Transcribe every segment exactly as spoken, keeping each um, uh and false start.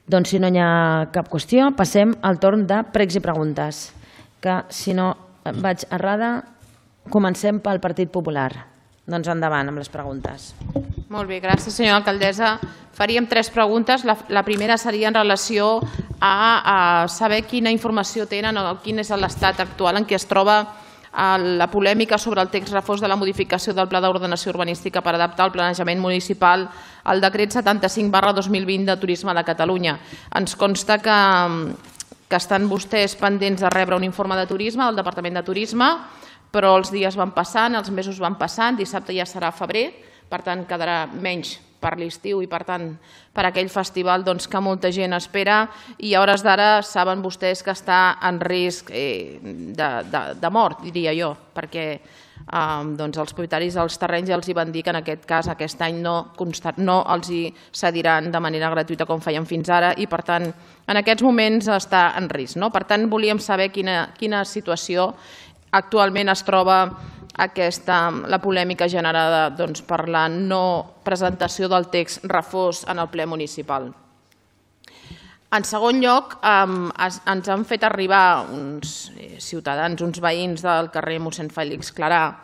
Doncs si no hi ha cap qüestió, passem al torn de pregs i preguntes, que si no vaig errada, comencem pel Partit Popular. Doncs endavant amb les preguntes. Molt bé, gràcies senyora alcaldessa. Faríem tres preguntes. La primera seria en relació a saber quina informació tenen o quin és l'estat actual en què es troba la polèmica sobre el text refós de la modificació del Pla d'Ordenació Urbanística per adaptar el planejament municipal al decret setanta-cinc barra dos mil vint de Turisme de Catalunya. Ens consta que que estan vostès pendents de rebre un informe de turisme del Departament de Turisme, però els dies van passant, els mesos van passant, dissabte ja serà febrer, per tant quedarà menys per l'estiu i per tant per aquell festival que molta gent espera i a hores d'ara saben vostès que està en risc de mort, diria jo, perquè els propietaris dels terrenys ja els van dir que en aquest cas aquest any no els hi cediran de manera gratuïta com feien fins ara i per tant en aquests moments està en risc. Per tant volíem saber quina situació actualment es troba la polèmica generada per la no presentació del text refós en el ple municipal. En segon lloc, ens han fet arribar uns ciutadans, uns veïns del carrer mossèn Fèlix Clarà,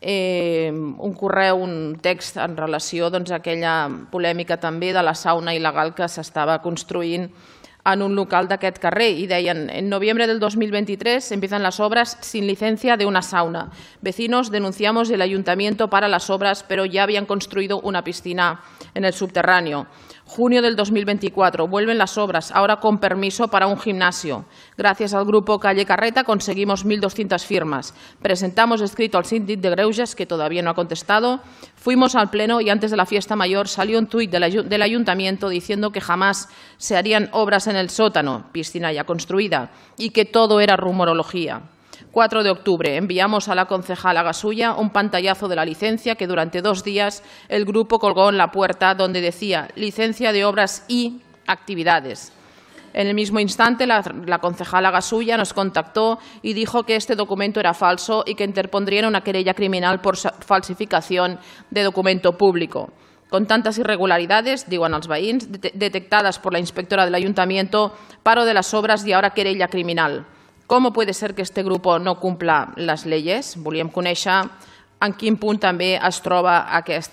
un correu, un text en relació a aquella polèmica també de la sauna il·legal que s'estava construint en un local d'aquest carrer i deien: en noviembre del dos mil veintitrés empiezan las obras sin licencia de una sauna. Vecinos denunciamos el ayuntamiento para las obras, pero ya habían construido una piscina en el subterráneo. Junio del dos mil veinticuatro, vuelven las obras, ahora con permiso para un gimnasio. Gracias al grupo Calle Carreta conseguimos mil doscientas firmas. Presentamos escrito al síndic de Greuges, que todavía no ha contestado. Fuimos al pleno y antes de la fiesta mayor salió un tuit del ayuntamiento diciendo que jamás se harían obras en el sótano, piscina ya construida, y que todo era rumorología. cuatro de octubre, enviamos a la concejala Gasulla un pantallazo de la licencia que durante dos días el grupo colgó en la puerta donde decía licencia de obras y actividades. En el mismo instante, la, la concejala Gasulla nos contactó y dijo que este documento era falso y que interpondrían una querella criminal por falsificación de documento público. Con tantas irregularidades, diuen els veïns, detectadas por la inspectora del ayuntamiento, paro de las obras y ahora querella criminal. ¿Cómo puede ser que este grupo no cumpla les lleis? Volíem conèixer en quin punt també es troba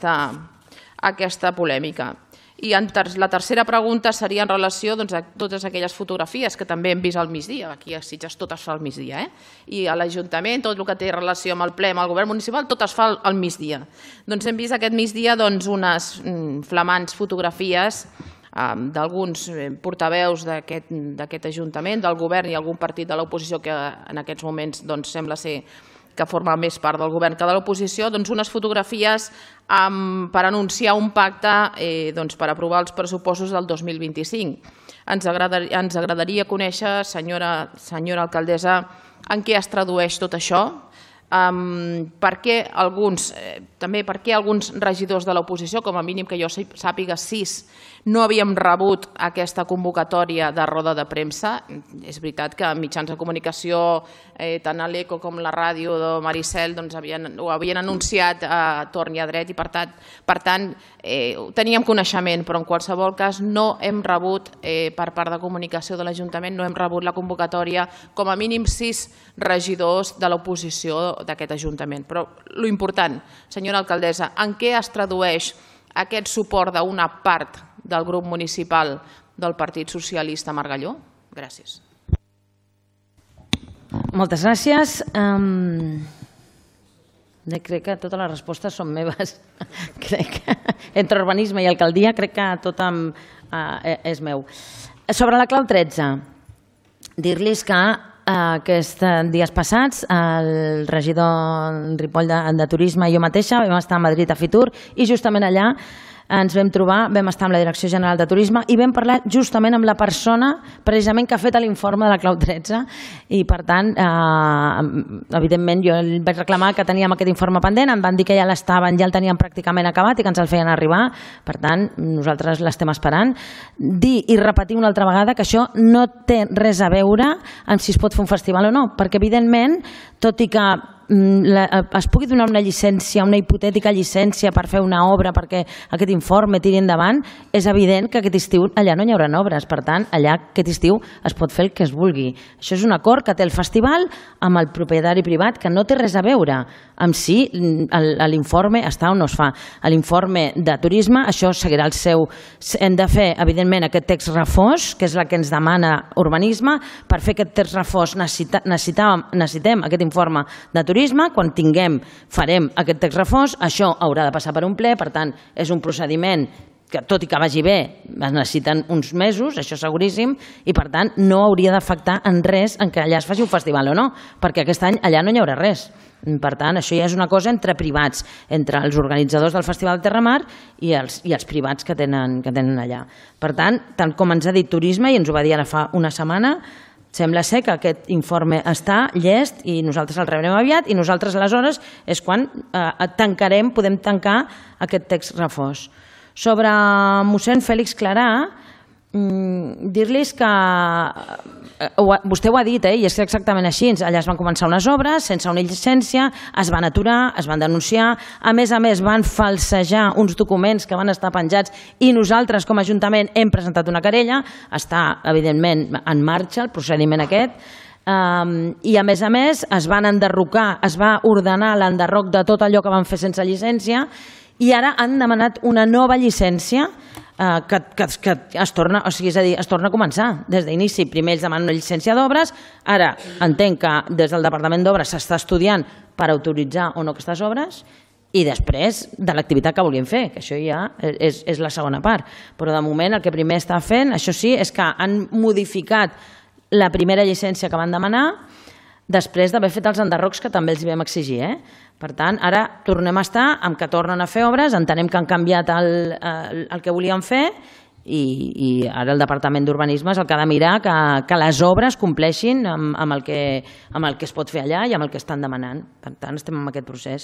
aquesta polèmica. I la tercera pregunta seria en relació a totes aquelles fotografies que també hem vist al migdia. Aquí a Sitges tot es fa al migdia. I a l'Ajuntament, tot el que té relació amb el ple, amb el govern municipal, tot es fa al migdia. Doncs hem vist aquest migdia unes flamants fotografies d'alguns portaveus d'aquest Ajuntament, del govern i algun partit de l'oposició que en aquests moments sembla ser que forma més part del govern que de l'oposició, unes fotografies per anunciar un pacte per aprovar els pressupostos del dos mil vint-i-cinc. Ens agradaria conèixer, senyora alcaldessa, en què es tradueix tot això, per què alguns regidors de l'oposició, com a mínim que jo sàpiga sis, no havíem rebut aquesta convocatòria de roda de premsa. És veritat que mitjans de comunicació, tant a l'Eco com la ràdio de Maricel, ho havien anunciat a torn i a dret i per tant teníem coneixement, però en qualsevol cas no hem rebut per part de comunicació de l'Ajuntament, no hem rebut la convocatòria com a mínim sis regidors de l'oposició d'aquest Ajuntament. Però l'important, senyora alcaldessa, en què es tradueix aquest suport d'una part del grup municipal del Partit Socialista a Margalló? Gràcies. Moltes gràcies. Crec que totes les respostes són meves. Entre urbanisme i alcaldia crec que tot és meu. Sobre la clau tretze, dir-los que aquests dies passats el regidor Ripoll de Turisme i jo mateixa vam estar a Madrid a Fitur i justament allà ens vam trobar, vam estar amb la Direcció General de Turisme i vam parlar justament amb la persona precisament que ha fet l'informe de la clau tretze i per tant, evidentment jo vaig reclamar que teníem aquest informe pendent, em van dir que ja l'estaven, ja el teníem pràcticament acabat i que ens el feien arribar, per tant nosaltres l'estem esperant. Dir i repetir una altra vegada que això no té res a veure amb si es pot fer un festival o no, perquè evidentment, tot i que es pugui donar una llicència, una hipotètica llicència per fer una obra perquè aquest informe tiri endavant, és evident que aquest estiu allà no hi haurà obres. Per tant, allà aquest estiu es pot fer el que es vulgui. Això és un acord que té el festival amb el propietari privat, que no té res a veure amb si l'informe està o no es fa. L'informe de turisme, això seguirà el seu... Hem de fer, evidentment, aquest text refós, que és el que ens demana urbanisme. Per fer aquest text refós necessitem aquest informe de turisme. Quan tinguem, farem aquest text refós. Això haurà de passar per un ple, per tant, és un procediment que, tot i que vagi bé, es necessiten uns mesos, això seguríssim, i per tant no hauria d'afectar en res en que allà es faci un festival o no, perquè aquest any allà no hi haurà res. Per tant, això ja és una cosa entre privats, entre els organitzadors del Festival de Terramar i els, i els privats que tenen, que tenen allà. Per tant, tant com ens ha dit Turisme, i ens ho va dir ara fa una setmana, sembla ser que aquest informe està llest i nosaltres el rebrem aviat, i nosaltres aleshores és quan eh, tancarem, podem tancar aquest text refós. Sobre mossèn Fèlix Clarà, dir-los que vostè ho ha dit, i és exactament així, allà es van començar unes obres sense una llicència, es van aturar, es van denunciar, a més a més van falsejar uns documents que van estar penjats i nosaltres com a Ajuntament hem presentat una querella, està evidentment en marxa el procediment aquest, i a més a més es van enderrocar, es va ordenar l'enderroc de tot allò que van fer sense llicència i ara han demanat una nova llicència que, que, que es, torna, o sigui, és a dir, es torna a començar des d'inici. Primer ells demanen una llicència d'obres, ara entenc que des del Departament d'Obres s'està estudiant per autoritzar o no aquestes obres i després de l'activitat que volien fer, que això ja és, és la segona part. Però de moment el que primer està fent, això sí, és que han modificat la primera llicència que van demanar després d'haver fet els enderrocs que també els vam exigir. Eh? Per tant, ara tornem a estar amb que tornen a fer obres, entenem que han canviat el, el, el que volien fer i, i ara el Departament d'Urbanisme és el que ha de mirar que, que les obres compleixin amb, amb, el que, amb el que es pot fer allà i amb el que estan demanant. Per tant, estem en aquest procés.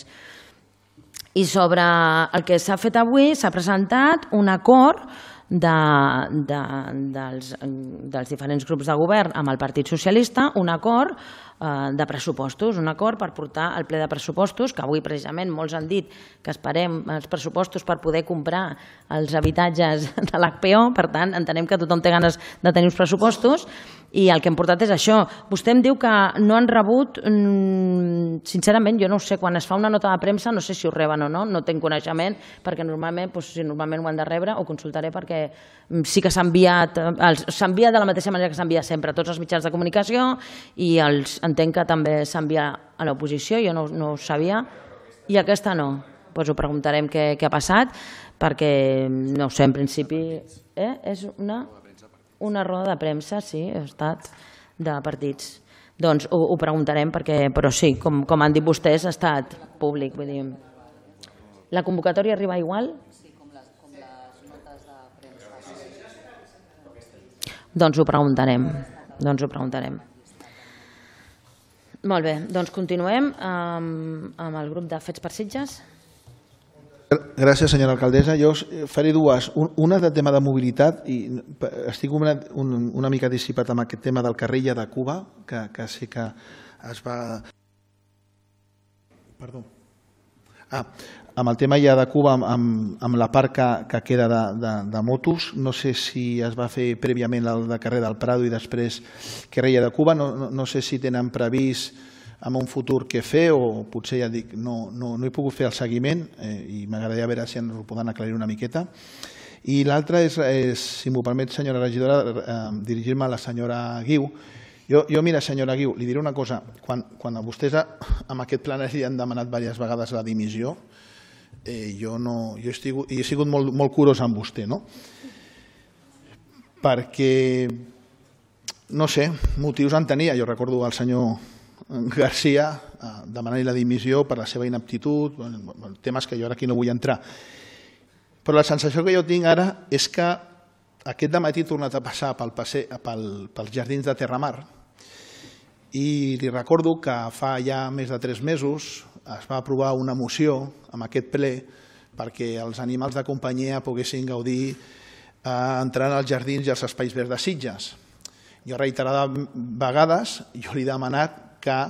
I sobre el que s'ha fet avui, s'ha presentat un acord de, de, dels, dels diferents grups de govern amb el Partit Socialista, un acord de pressupostos, un acord per portar al ple de pressupostos, que avui precisament molts han dit que esperem els pressupostos per poder comprar els habitatges de l'H P O, per tant entenem que tothom té ganes de tenir uns pressupostos i el que hem portat és això. Vostè em diu que no han rebut, sincerament jo no sé, quan es fa una nota de premsa no sé si ho reben o no, no tinc coneixement perquè normalment, si normalment ho han de rebre ho consultaré perquè sí que s'ha enviat, s'envia de la mateixa manera que s'envia sempre a tots els mitjans de comunicació i els entenc que també s'envia a l'oposició, jo no, no ho sabia, i aquesta no. Doncs ho preguntarem què, què ha passat, perquè no ho sé, en principi eh? és una, una roda de premsa, sí, ha estat de partits. Doncs ho, ho preguntarem, perquè, però sí, com, com han dit vostès, ha estat públic. Vull dir. La convocatòria arriba igual? Sí, com les, com les notes de premsa. Doncs ho preguntarem, doncs ho preguntarem. Molt bé, doncs continuem amb, amb el grup de Fets per Sitges. Gràcies, senyora alcaldessa. Jo faré dues. Una de tema de mobilitat, i estic una, una mica dissipat amb aquest tema del Carrilla de Cuba, que, que sí que es va... Perdó. Ah, amb el tema ja de Cuba, amb, amb la part que, que queda de, de, de motos, no sé si es va fer prèviament el de carrer del Prado i després Carrilla de Cuba, no, no, no sé si tenen previst en un futur què fer o potser ja dic, no, no, no he pogut fer el seguiment eh, i m'agradaria veure si ens ho poden aclarir una miqueta. I l'altra és, és, si m'ho permet, senyora regidora, eh, dirigir-me a la senyora Guiu. Jo, jo, mira, senyora Guiu, li diré una cosa. Quan, quan a vostès amb aquest plenari han demanat diverses vegades la dimissió, eh, jo, no, jo he sigut, he sigut molt, molt curós amb vostè, no? Perquè, no sé, motius en tenia. Jo recordo el senyor Garcia eh, demanant la dimissió per la seva inaptitud, bueno, temes que jo ara aquí no vull entrar. Però la sensació que jo tinc ara és que aquest dematí he tornat a passar pel passe, pel, pels jardins de Terramar i li recordo que fa ja més de tres mesos es va aprovar una moció amb aquest ple perquè els animals de companyia poguessin gaudir eh, entrant als jardins i als espais verds de Sitges. Jo reiterades vegades jo li he demanat que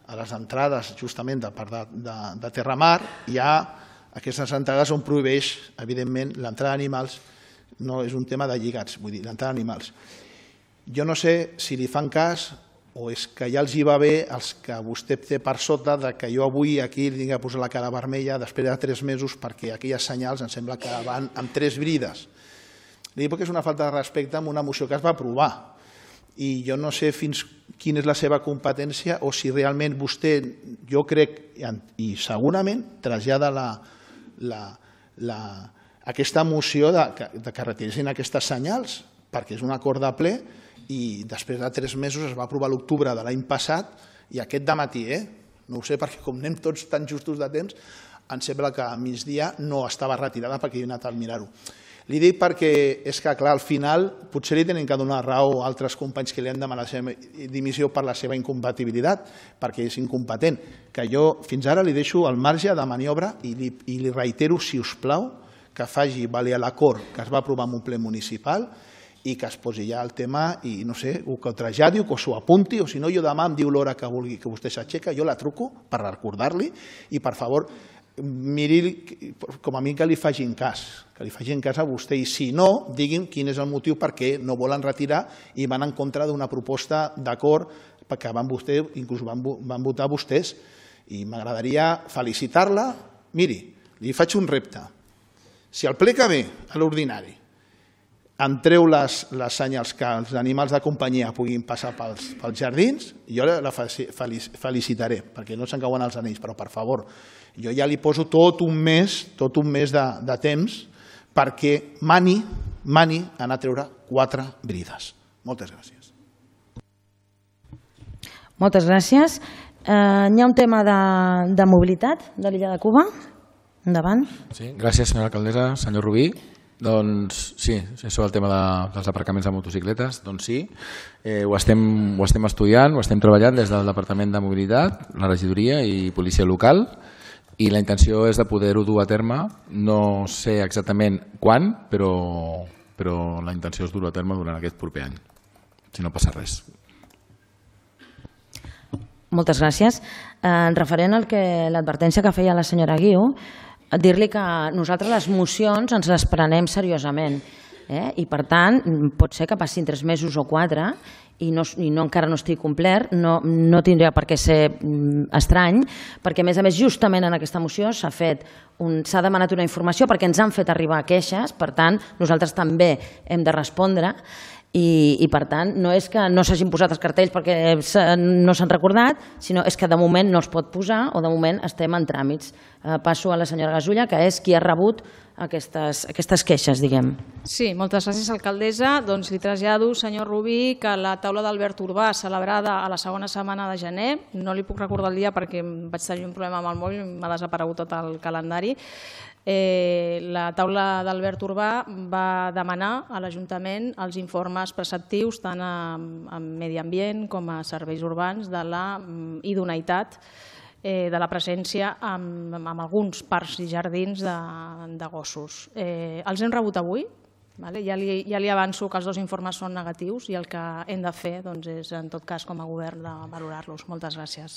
a les entrades justament de part de, de, de Terramar, hi ha aquestes entrades on prohibeix, evidentment, l'entrada d'animals, no és un tema de lligats, vull dir, l'entrada d'animals. Jo no sé si li fan cas o és que ja els hi va bé els que vostè té per sota de que jo avui aquí li tinc que posar la cara vermella després de tres mesos perquè aquelles senyals em sembla que van amb tres brides. Li dic que és una falta de respecte amb una moció que es va aprovar i jo no sé fins quina és la seva competència o si realment vostè, jo crec, i segurament trasllada la, la, la, aquesta moció de, de que retiressin aquestes senyals perquè és un acord de ple i després de tres mesos es va aprovar l'octubre de l'any passat i aquest dematí, eh? no ho sé perquè com anem tots tan justos de temps, em sembla que a migdia no estava retirada perquè jo he anat a mirar-ho. Li dic perquè és que, clar, al final potser li tenen que donar raó a altres companys que li han demanat la seva dimissió per la seva incompatibilitat, perquè és incompetent, que jo fins ara li deixo el marge de maniobra i li, i li reitero, si us plau, que faci valer l'acord que es va aprovar en un ple municipal i que es posi ja el tema i, no sé, o que ho traslladi o que s'ho apunti, o si no, jo demà em diu l'hora que vulgui que vostè s'aixeca, jo la truco per recordar-li i, per favor, miri com a mi que li facin cas, que li facin cas a vostè i, si no, digui'm quin és el motiu per què no volen retirar i van en contra d'una proposta d'acord que van vostè, inclús van, van votar vostès. I m'agradaria felicitar-la. Miri, li faig un repte. Si el ple que ve, a l'ordinari, em treu les, les senyals que els animals de companyia puguin passar pels, pels jardins, jo la felicitaré, perquè no se'n cauen els anells, però per favor, jo ja li poso tot un mes, tot un mes de, de temps perquè mani, mani anar a treure quatre brides. Moltes gràcies. Moltes gràcies. Eh, hi ha un tema de, de mobilitat de l'illa de Cuba. Endavant. Sí, gràcies, senyora alcaldessa. Senyor Rubí. Doncs sí, sobre el tema de, dels aparcaments de motocicletes, doncs sí, eh, ho, estem, ho estem estudiant, ho estem treballant des del Departament de Mobilitat, la regidoria i policia local, i la intenció és de poder-ho dur a terme, no sé exactament quan, però, però la intenció és dur-ho a terme durant aquest proper any, si no passa res. Moltes gràcies. Eh, referent al que l'advertència que feia la senyora Guiu, dir-li que nosaltres les mocions ens les prenem seriosament eh? i per tant pot ser que passin tres mesos o quatre i, no, i no, encara no estigui complert, no, no tindria per què ser estrany, perquè a més a més justament en aquesta moció s'ha fet s'ha demanat una informació perquè ens han fet arribar queixes, per tant nosaltres també hem de respondre. I, i per tant no és que no s'hagin posat els cartells perquè no s'han recordat, sinó és que de moment no es pot posar o de moment estem en tràmits. Eh, passo a la senyora Gasulla, que és qui ha rebut aquestes, aquestes queixes, diguem. Sí, moltes gràcies, alcaldessa. Doncs li trasllado, senyor Rubí, que la taula d'Albert Urbà celebrada a la segona setmana de gener, no li puc recordar el dia perquè vaig tenir un problema amb el mòbil, m'ha desaparegut tot el calendari. Eh, la taula d'Albert Urbà va demanar a l'Ajuntament els informes preceptius tant a, a Medi Ambient com a Serveis Urbans de la idoneïtat eh, de la presència amb, amb alguns parcs i jardins de, de gossos. Eh, els hem rebut avui, vale? ja, li, ja li avanço que els dos informes són negatius i el que hem de fer doncs, és, en tot cas, com a govern, de valorar-los. Moltes gràcies.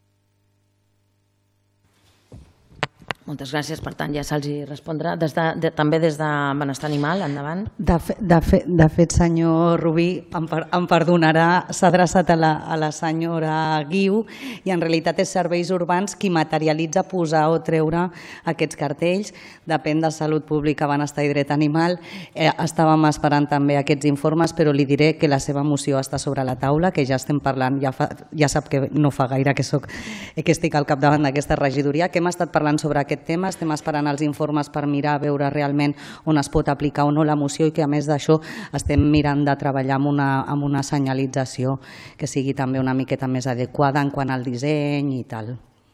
Moltes gràcies, per tant ja se'ls respondrà. Des de, de, també des de Benestar Animal, endavant. De, fe, de, fe, de fet, senyor Rubí, em, per, em perdonarà, s'ha adreçat a la, a la senyora Guiu i en realitat és Serveis Urbans qui materialitza posar o treure aquests cartells. Depèn de Salut Pública, Benestar i Dret Animal. Eh, estàvem esperant també aquests informes, però li diré que la seva moció està sobre la taula, que ja estem parlant, ja, fa, ja sap que no fa gaire que, soc, que estic al capdavant d'aquesta regidoria, que hem estat parlant sobre aquest tema, estem esperant els informes per mirar a veure realment on es pot aplicar o no la moció i que a més d'això estem mirant de treballar amb una, amb una senyalització que sigui també una miqueta més adequada en quant al disseny i tal.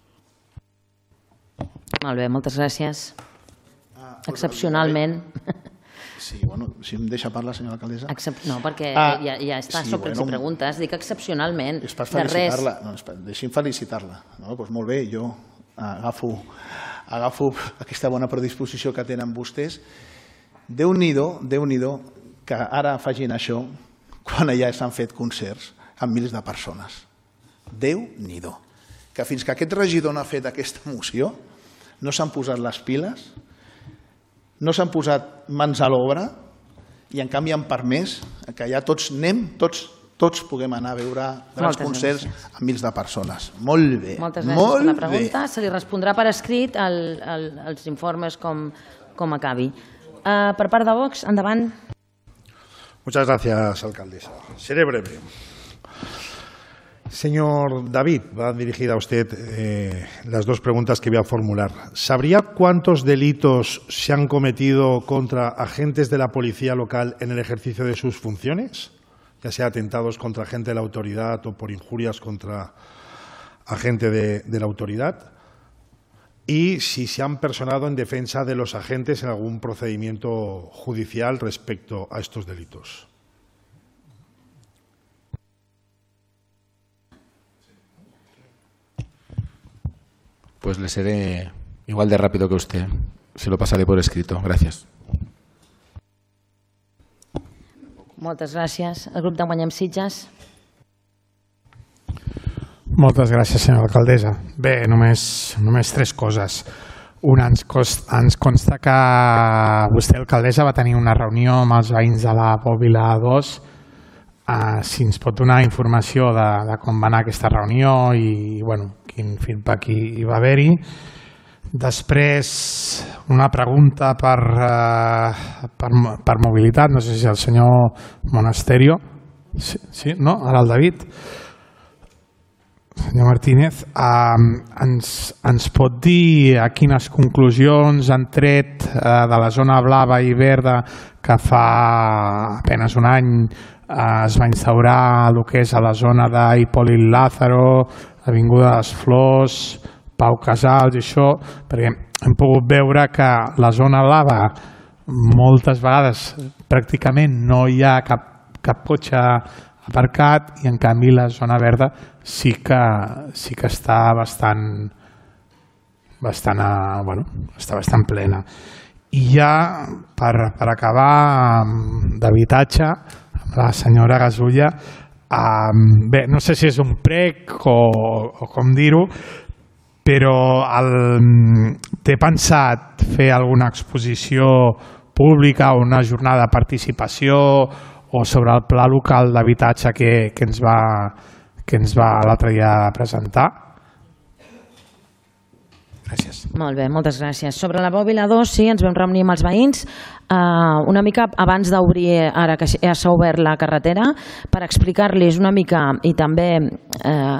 Molt bé, moltes gràcies. Ah, excepcionalment. Sí, bueno, si em deixa parlar, senyora alcaldessa. Excep no, perquè ah, ja, ja està, sí, són bueno, preguntes, dic excepcionalment. És per felicitar-la, no, deixi'm felicitar-la. No, doncs molt bé, jo agafo, agafo aquesta bona predisposició que tenen vostès. Déu-n'hi-do, Déu-n'hi-do, que ara facin això quan allà s'han fet concerts amb milers de persones. Déu-n'hi-do. que fins que aquest regidor no ha fet aquesta moció no s'han posat les piles, no s'han posat mans a l'obra i en canvi han permès que ja tots anem, tots, tots puguem anar a veure grans concerts amb mils de persones. Molt bé. Moltes gràcies per la pregunta. Se li respondrà per escrit els informes com acabi. Per part de Vox, endavant. Muchas gracias, alcaldesa. Seré breve. Señor David, va dirigida a usted eh, las dos preguntas que voy a formular. ¿Sabría cuántos delitos se han cometido contra agentes de la policía local en el ejercicio de sus funciones? Ya sea atentados contra agente de la autoridad o por injurias contra agente de, de la autoridad. Y si se han personado en defensa de los agentes en algún procedimiento judicial respecto a estos delitos. Pues le seré igual de rápido que usted. Se lo pasaré por escrito. Gracias. Moltes gràcies. El grup de Guanyem Sitges. Moltes gràcies, senyora alcaldessa. Bé, només, només tres coses. Una, ens, cost, ens consta que vostè, alcaldessa, va tenir una reunió amb els veïns de la Bòbila dos. Uh, si ens pot donar informació de, de com va anar aquesta reunió i bueno, quin feedback hi, hi va haver-hi. Després, una pregunta per, uh, per, per mobilitat. No sé si el senyor Monasterio... Sí, sí? No? Ara el David... Senyor Martínez, eh, ens, ens pot dir a quines conclusions han tret eh, de la zona blava i verda que fa apenas un any eh, es va instaurar el que és a la zona d'Hipòlit Lázaro, Avinguda de les Flors, Pau Casals i això, perquè hem pogut veure que la zona blava moltes vegades pràcticament no hi ha cap, cap cotxe aparcat i en canvi la zona verda sí que, sí que està bastant, bastant, a, bueno, està bastant plena. I ja per, per acabar d'habitatge amb la senyora Gasulla, um, bé, no sé si és un prec o, o com dir-ho, però el, té pensat fer alguna exposició pública o una jornada de participació o sobre el pla local d'habitatge que, que ens va, que ens va l'altre dia presentar? Gràcies. Molt bé, moltes gràcies. Sobre la Bòbila dos, sí, ens vam reunir amb els veïns uh, una mica abans d'obrir, ara que ja s'ha obert la carretera, per explicar-los una mica i també... Eh,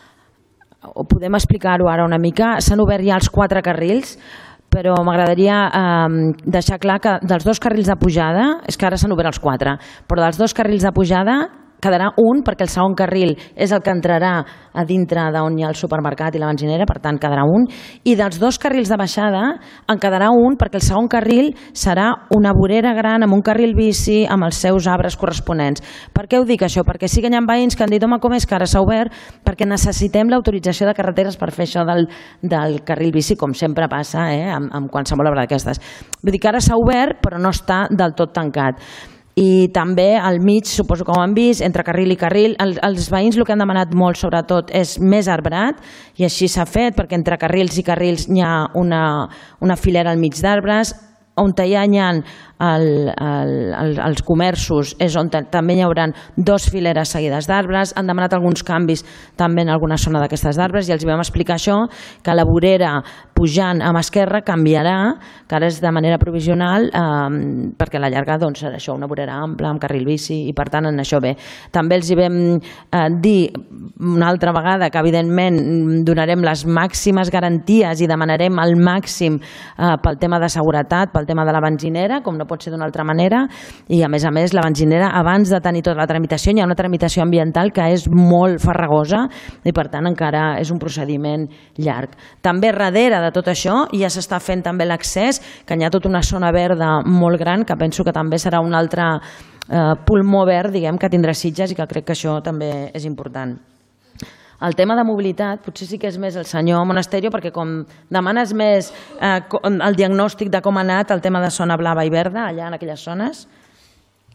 o podem explicar-ho ara una mica, s'han obert ja els quatre carrils, però m'agradaria eh, deixar clar que dels dos carrils de pujada, és que ara s'han obert els quatre, però dels dos carrils de pujada quedarà un perquè el segon carril és el que entrarà a dintre d'on hi ha el supermercat i la benzinera, per tant quedarà un, i dels dos carrils de baixada en quedarà un perquè el segon carril serà una vorera gran amb un carril bici amb els seus arbres corresponents. Per què ho dic això? Perquè sí que hi ha veïns que han dit home, com és que ara s'ha obert? Perquè necessitem l'autorització de carreteres per fer això del, del carril bici, com sempre passa eh, amb, amb qualsevol obra d'aquestes. Vull dir que ara s'ha obert però no està del tot tancat. I també al mig, suposo que ho han vist, entre carril i carril, el, els veïns el que han demanat molt sobretot és més arbrat i així s'ha fet perquè entre carrils i carrils hi ha una, una filera al mig d'arbres, on hi ha el, el, el, els comerços és on també hi haurà dos fileres seguides d'arbres, han demanat alguns canvis també en alguna zona d'aquestes d'arbres i els vam explicar això, que la vorera pujant a mà esquerra canviarà, que ara és de manera provisional eh, perquè a la llarga doncs, serà això, una vorera ampla amb carril bici i per tant en això bé. També els hi vam eh, dir una altra vegada que evidentment donarem les màximes garanties i demanarem el màxim eh, pel tema de seguretat, pel tema de la benzinera, com no pot ser d'una altra manera, i a més a més la benzinera abans de tenir tota la tramitació hi ha una tramitació ambiental que és molt farragosa i per tant encara és un procediment llarg. També darrere de tot això ja s'està fent també l'accés, que hi ha tota una zona verda molt gran que penso que també serà un altre eh, pulmó verd diguem que tindrà Sitges i que crec que això també és important. El tema de mobilitat potser sí que és més el senyor Monasterio perquè com demanes més eh, el diagnòstic de com ha anat el tema de zona blava i verda allà en aquelles zones.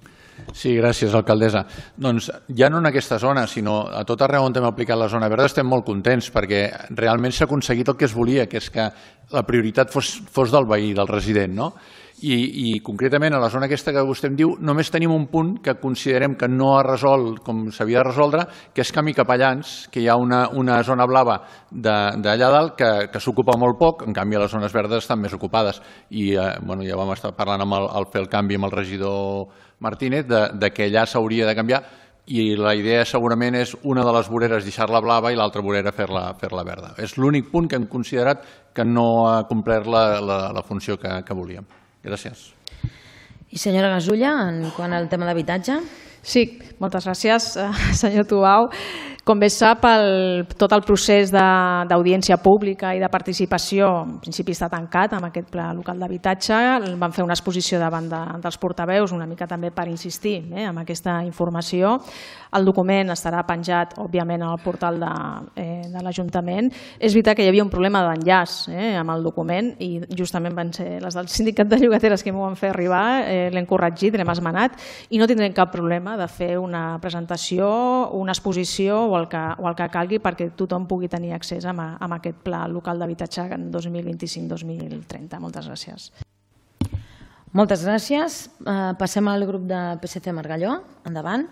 Sí, gràcies, alcaldessa. Doncs ja no en aquesta zona, sinó a tot arreu on hem aplicat la zona verda estem molt contents perquè realment s'ha aconseguit el que es volia, que és que la prioritat fos, fos del veí, del resident, no? I, i concretament a la zona aquesta que vostè em diu només tenim un punt que considerem que no ha resolt com s'havia de resoldre, que és Camí Capellans, que hi ha una, una zona blava d'allà dalt que, que s'ocupa molt poc, en canvi les zones verdes estan més ocupades i eh, bueno, ja vam estar parlant amb el, al fer el canvi amb el regidor Martínez de, de que allà s'hauria de canviar i la idea segurament és una de les voreres deixar-la blava i l'altra vorera fer-la fer-la verda. És l'únic punt que hem considerat que no ha complert la, la, la funció que, que volíem. Gràcies. I senyora Gasulla, en quant al tema d'habitatge? Sí, moltes gràcies, senyor Tubau. Com bé sap, el, tot el procés d'audiència pública i de participació en principi està tancat amb aquest pla local d'habitatge. Vam fer una exposició davant de, dels portaveus, una mica també per insistir eh, en aquesta informació. El document estarà penjat, òbviament, al portal de, eh, de l'Ajuntament. És veritat que hi havia un problema d'enllaç eh, amb el document i justament van ser les del sindicat de llogateres que m'ho van fer arribar, eh, l'hem corregit, l'hem esmenat i no tindrem cap problema de fer una presentació, una exposició o el que, o el que calgui perquè tothom pugui tenir accés a, a aquest pla local d'habitatge en dos mil vint-i-cinc dos mil trenta. Moltes gràcies. Moltes gràcies. Uh, passem al grup de P S C Margalló. Endavant.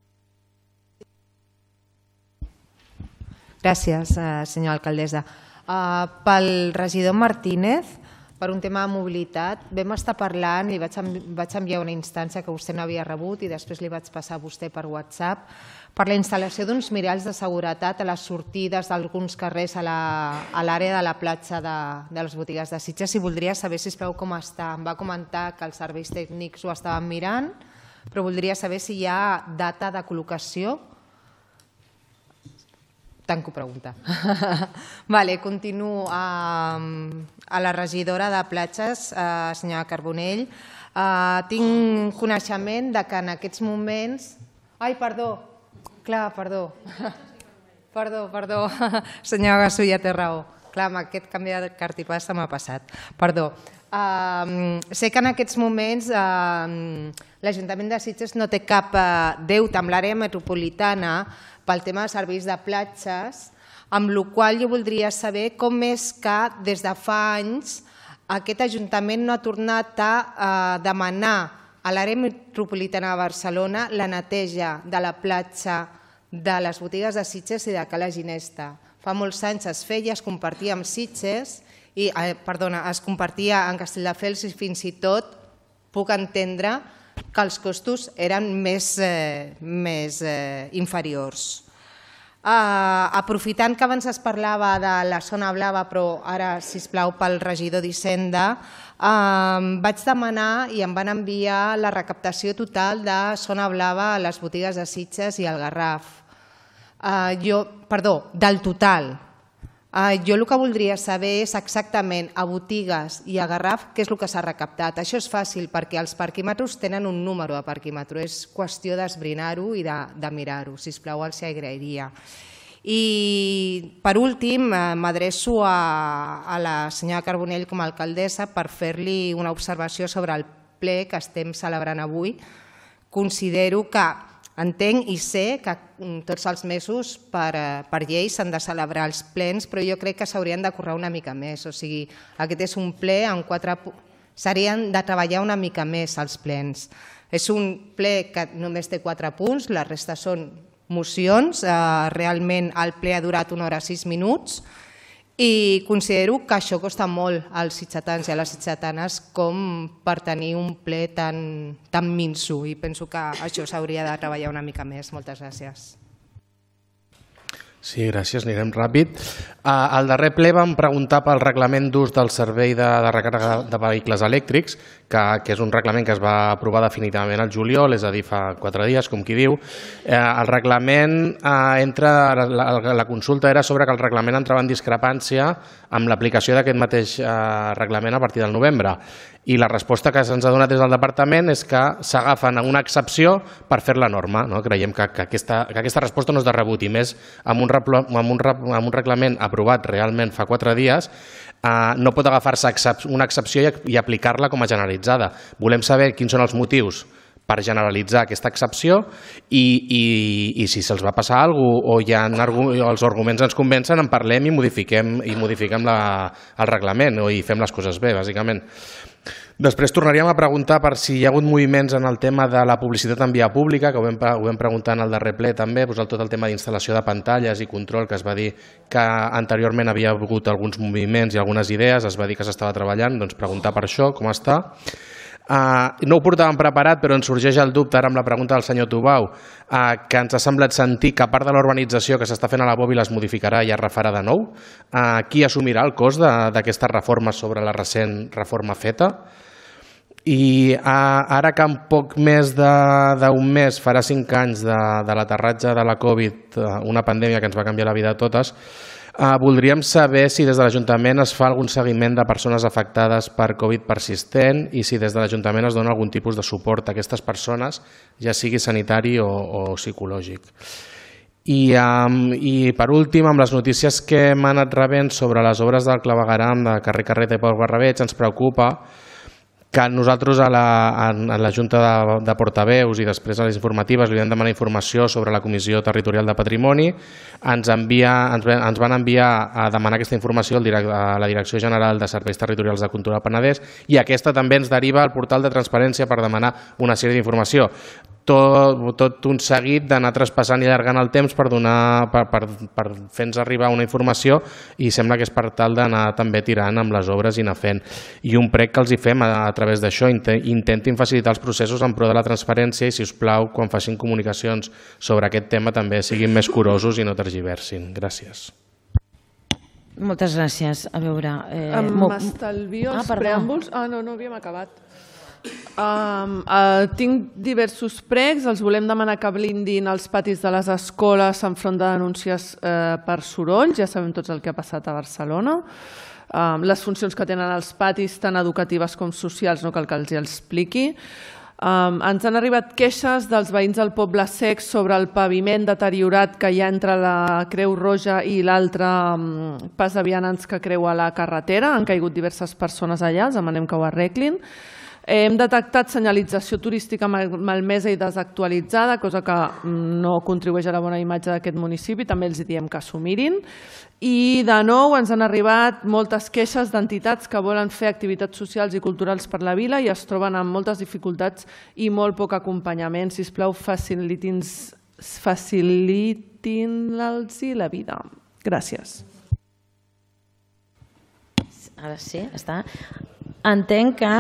Gràcies, senyora alcaldessa. Uh, pel regidor Martínez, per un tema de mobilitat, vam estar parlant i vaig, vaig enviar una instància que vostè no havia rebut i després li vaig passar a vostè per WhatsApp per la instal·lació d'uns miralls de seguretat a les sortides d'alguns carrers a l'àrea la, de la platja de, de les botigues de Sitges i voldria saber, sisplau, com està. Em va comentar que els serveis tècnics ho estaven mirant, però voldria saber si hi ha data de col·locació. Tanco pregunta. Vale, continuo a, a la regidora de platges, a senyora Carbonell. Uh, tinc coneixement de que en aquests moments... Ai, perdó, clar, perdó. Perdó, perdó, senyora Gasulla té raó. Clar, amb aquest canvi de cartipasta m'ha passat. Perdó. Uh, sé que en aquests moments uh, l'Ajuntament de Sitges no té cap uh, deute amb l'àrea metropolitana pel tema de serveis de platges, amb la qual jo voldria saber com és que des de fa anys aquest Ajuntament no ha tornat a uh, demanar a l'àrea metropolitana de Barcelona la neteja de la platja de les botigues de Sitges i de Cala Ginesta. Fa molts anys es feia, es compartia amb Sitges, i, eh, perdona, es compartia en Castelldefels i fins i tot puc entendre que els costos eren més, eh, més eh, inferiors. Uh, aprofitant que abans es parlava de la zona blava, però ara, sisplau, pel regidor d'Hisenda, uh, vaig demanar i em van enviar la recaptació total de zona blava a les botigues de Sitges i al Garraf. Uh, jo, perdó, del total. Uh, jo el que voldria saber és exactament a botigues i a Garraf què és el que s'ha recaptat. Això és fàcil perquè els parquímetres tenen un número de parquímetre. És qüestió d'esbrinar-ho i de, de mirar-ho. Sisplau, els hi agrairia. I per últim, m'adreço a, a la senyora Carbonell com a alcaldessa per fer-li una observació sobre el ple que estem celebrant avui. Considero que entenc i sé que tots els mesos per, per llei s'han de celebrar els plens, però jo crec que s'haurien de currar una mica més. O sigui, aquest és un ple amb quatre... S'haurien de treballar una mica més els plens. És un ple que només té quatre punts, la resta són mocions. Realment el ple ha durat una hora i sis minuts i considero que això costa molt als sitgetans i a les sitgetanes com per tenir un ple tan, tan minso i penso que això s'hauria de treballar una mica més. Moltes gràcies. Sí, gràcies, anirem ràpid. Al darrer ple vam preguntar pel reglament d'ús del servei de, de recàrrega de vehicles elèctrics, que, que és un reglament que es va aprovar definitivament al juliol, és a dir, fa quatre dies, com qui diu. Eh, el reglament, eh, entra, la, la consulta era sobre que el reglament entrava en discrepància amb l'aplicació d'aquest mateix eh, reglament a partir del novembre. I la resposta que se'ns ha donat des del departament és que s'agafen una excepció per fer la norma. No? Creiem que, que, aquesta, que aquesta resposta no és de rebut i més amb un, amb un, amb un reglament aprovat realment fa quatre dies eh, no pot agafar-se una excepció i, i aplicar-la com a generalitzada. Volem saber quins són els motius per generalitzar aquesta excepció i, i, i si se'ls va passar alguna cosa o hi ha els arguments ens convencen, en parlem i modifiquem, i modifiquem la, el reglament o i fem les coses bé, bàsicament. Després tornaríem a preguntar per si hi ha hagut moviments en el tema de la publicitat en via pública, que ho vam, ho vam preguntar en el darrer ple també, doncs tot el tema d'instal·lació de pantalles i control, que es va dir que anteriorment havia hagut alguns moviments i algunes idees, es va dir que s'estava treballant, doncs preguntar per això, com està. Uh, no ho portàvem preparat, però ens sorgeix el dubte ara amb la pregunta del senyor Tubau, uh, que ens ha semblat sentir que a part de la urbanització que s'està fent a la Bòbila es modificarà i es refarà de nou. Uh, qui assumirà el cost d'aquesta reforma sobre la recent reforma feta? I uh, ara que en poc més d'un mes farà cinc anys de, de l'aterratge de la Covid, uh, una pandèmia que ens va canviar la vida a totes, Uh, voldríem saber si des de l'Ajuntament es fa algun seguiment de persones afectades per Covid persistent i si des de l'Ajuntament es dona algun tipus de suport a aquestes persones, ja sigui sanitari o, o psicològic. I, um, I per últim, amb les notícies que hem anat rebent sobre les obres del clavegueram de carrer Carreta i Pau Barrabeig, ens preocupa que nosaltres a la, a la Junta de, de Portaveus i després a les informatives li vam demanar informació sobre la Comissió Territorial de Patrimoni, ens, envia, ens, ens van enviar a demanar aquesta informació a la Direcció General de Serveis Territorials de Cultura del Penedès i aquesta també ens deriva al portal de transparència per demanar una sèrie d'informació. Tot, tot un seguit d'anar traspassant i allargant el temps per, donar, per, per, per fer-nos arribar una informació i sembla que és per tal d'anar també tirant amb les obres i anar fent. I un prec que els hi fem a, a través d'això, intentin facilitar els processos en pro de la transparència i, si us plau, quan facin comunicacions sobre aquest tema també siguin més curosos i no tergiversin. Gràcies. Moltes gràcies. A veure... Eh, M'estalvio els ah, preàmbuls. Ah, no, no havíem acabat. Um, uh, tinc diversos pregs, els volem demanar que blindin els patis de les escoles enfront de denúncies uh, per soroll, ja sabem tots el que ha passat a Barcelona. Um, les funcions que tenen els patis, tant educatives com socials, no cal que els hi expliqui. Um, ens han arribat queixes dels veïns del Poble Sec sobre el paviment deteriorat que hi ha entre la Creu Roja i l'altre um, pas de vianants que creua la carretera. Han caigut diverses persones allà, els demanem que ho arreglin. Hem detectat senyalització turística malmesa i desactualitzada, cosa que no contribueix a la bona imatge d'aquest municipi, també els diem que s'ho mirin. I de nou ens han arribat moltes queixes d'entitats que volen fer activitats socials i culturals per la vila i es troben amb moltes dificultats i molt poc acompanyament. Sisplau, facilitin-los la vida. Gràcies. Ara sí, està. Entenc que...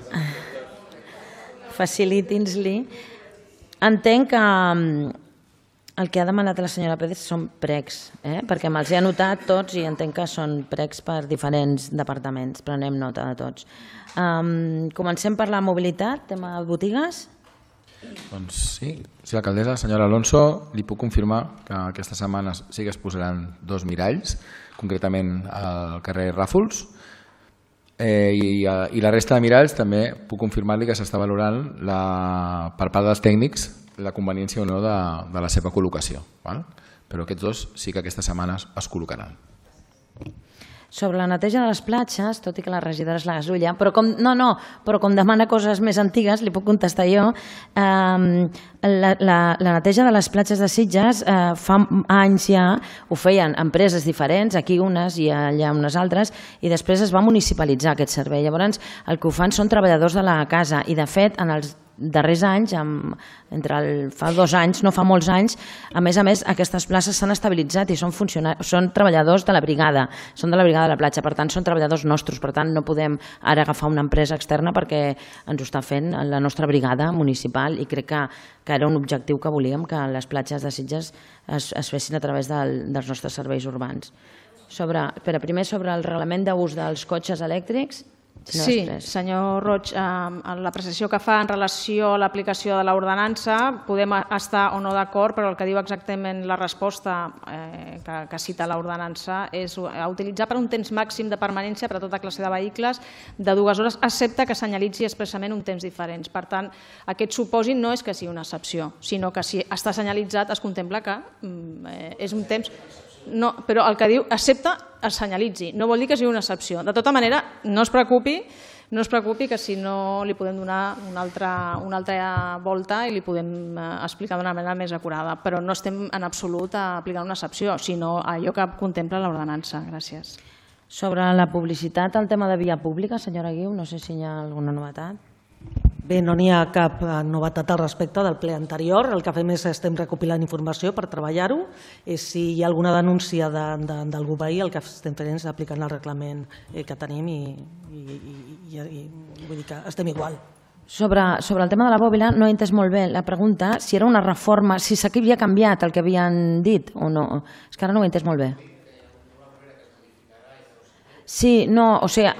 Faciliti'ns-li. Entenc que el que ha demanat la senyora Pérez són pregs, eh? Perquè me'ls he anotat tots i entenc que són pregs per diferents departaments. Prenem nota de tots. Um, comencem per la mobilitat, tema botigues. Doncs sí, sí, alcaldessa, senyora Alonso, li puc confirmar que aquesta setmana sí que es posaran dos miralls, concretament al carrer Ràfols, Eh, i, i la resta de miralls també puc confirmar-li que s'està valorant la, per part dels tècnics la conveniència o no de, de la seva col·locació, val? Però aquests dos sí que aquestes setmanes es col·locaran. Sobre la neteja de les platges, tot i que la regidora és la Gasulla, però com, no, no, però com demana coses més antigues, li puc contestar jo, eh, la, la, la neteja de les platges de Sitges eh, fa anys ja ho feien empreses diferents, aquí unes i allà unes altres, i després es va municipalitzar aquest servei. Llavors, el que ho fan són treballadors de la casa i, de fet, en els darrers anys, entre el, fa dos anys, no fa molts anys, a més a més aquestes places s'han estabilitzat i són, són treballadors de la brigada, són de la brigada de la platja, per tant són treballadors nostres, per tant no podem ara agafar una empresa externa perquè ens ho està fent la nostra brigada municipal i crec que, que era un objectiu que volíem, que les platges de Sitges es, es fessin a través del, dels nostres serveis urbans. Sobre, espera, primer sobre el reglament d'ús dels cotxes elèctrics. Sí, senyor Roig, en l'apreciació que fa en relació a l'aplicació de l'ordenança podem estar o no d'acord, però el que diu exactament la resposta que cita l'ordenança és utilitzar per un temps màxim de permanència per a tota classe de vehicles de dues hores, excepte que senyalitzi expressament un temps diferent. Per tant, aquest supòsit no és que sigui una excepció, sinó que si està senyalitzat es contempla que és un temps... No, però el que diu, excepte es senyalitzi, no vol dir que sigui una excepció. De tota manera, no es preocupi, No es preocupi que si no li podem donar una altra, una altra volta i li podem explicar d'una manera més acurada, però no estem en absolut aplicant una excepció, sinó allò que contempla l'ordenança. Gràcies. Sobre la publicitat, el tema de via pública, senyora Guiu, no sé si hi ha alguna novetat. Bé, no n'hi ha cap novetat al respecte del ple anterior. El que fem és estem recopilant informació per treballar-ho. Si hi ha alguna denúncia d'algú veí, el que estem fent és aplicant el reglament que tenim i vull dir que estem igual. Sobre el tema de la bòbila, no he entès molt bé la pregunta, si era una reforma, si s'havia canviat el que havien dit o no. És que ara no ho he entès molt bé. Sí, no, o sigui...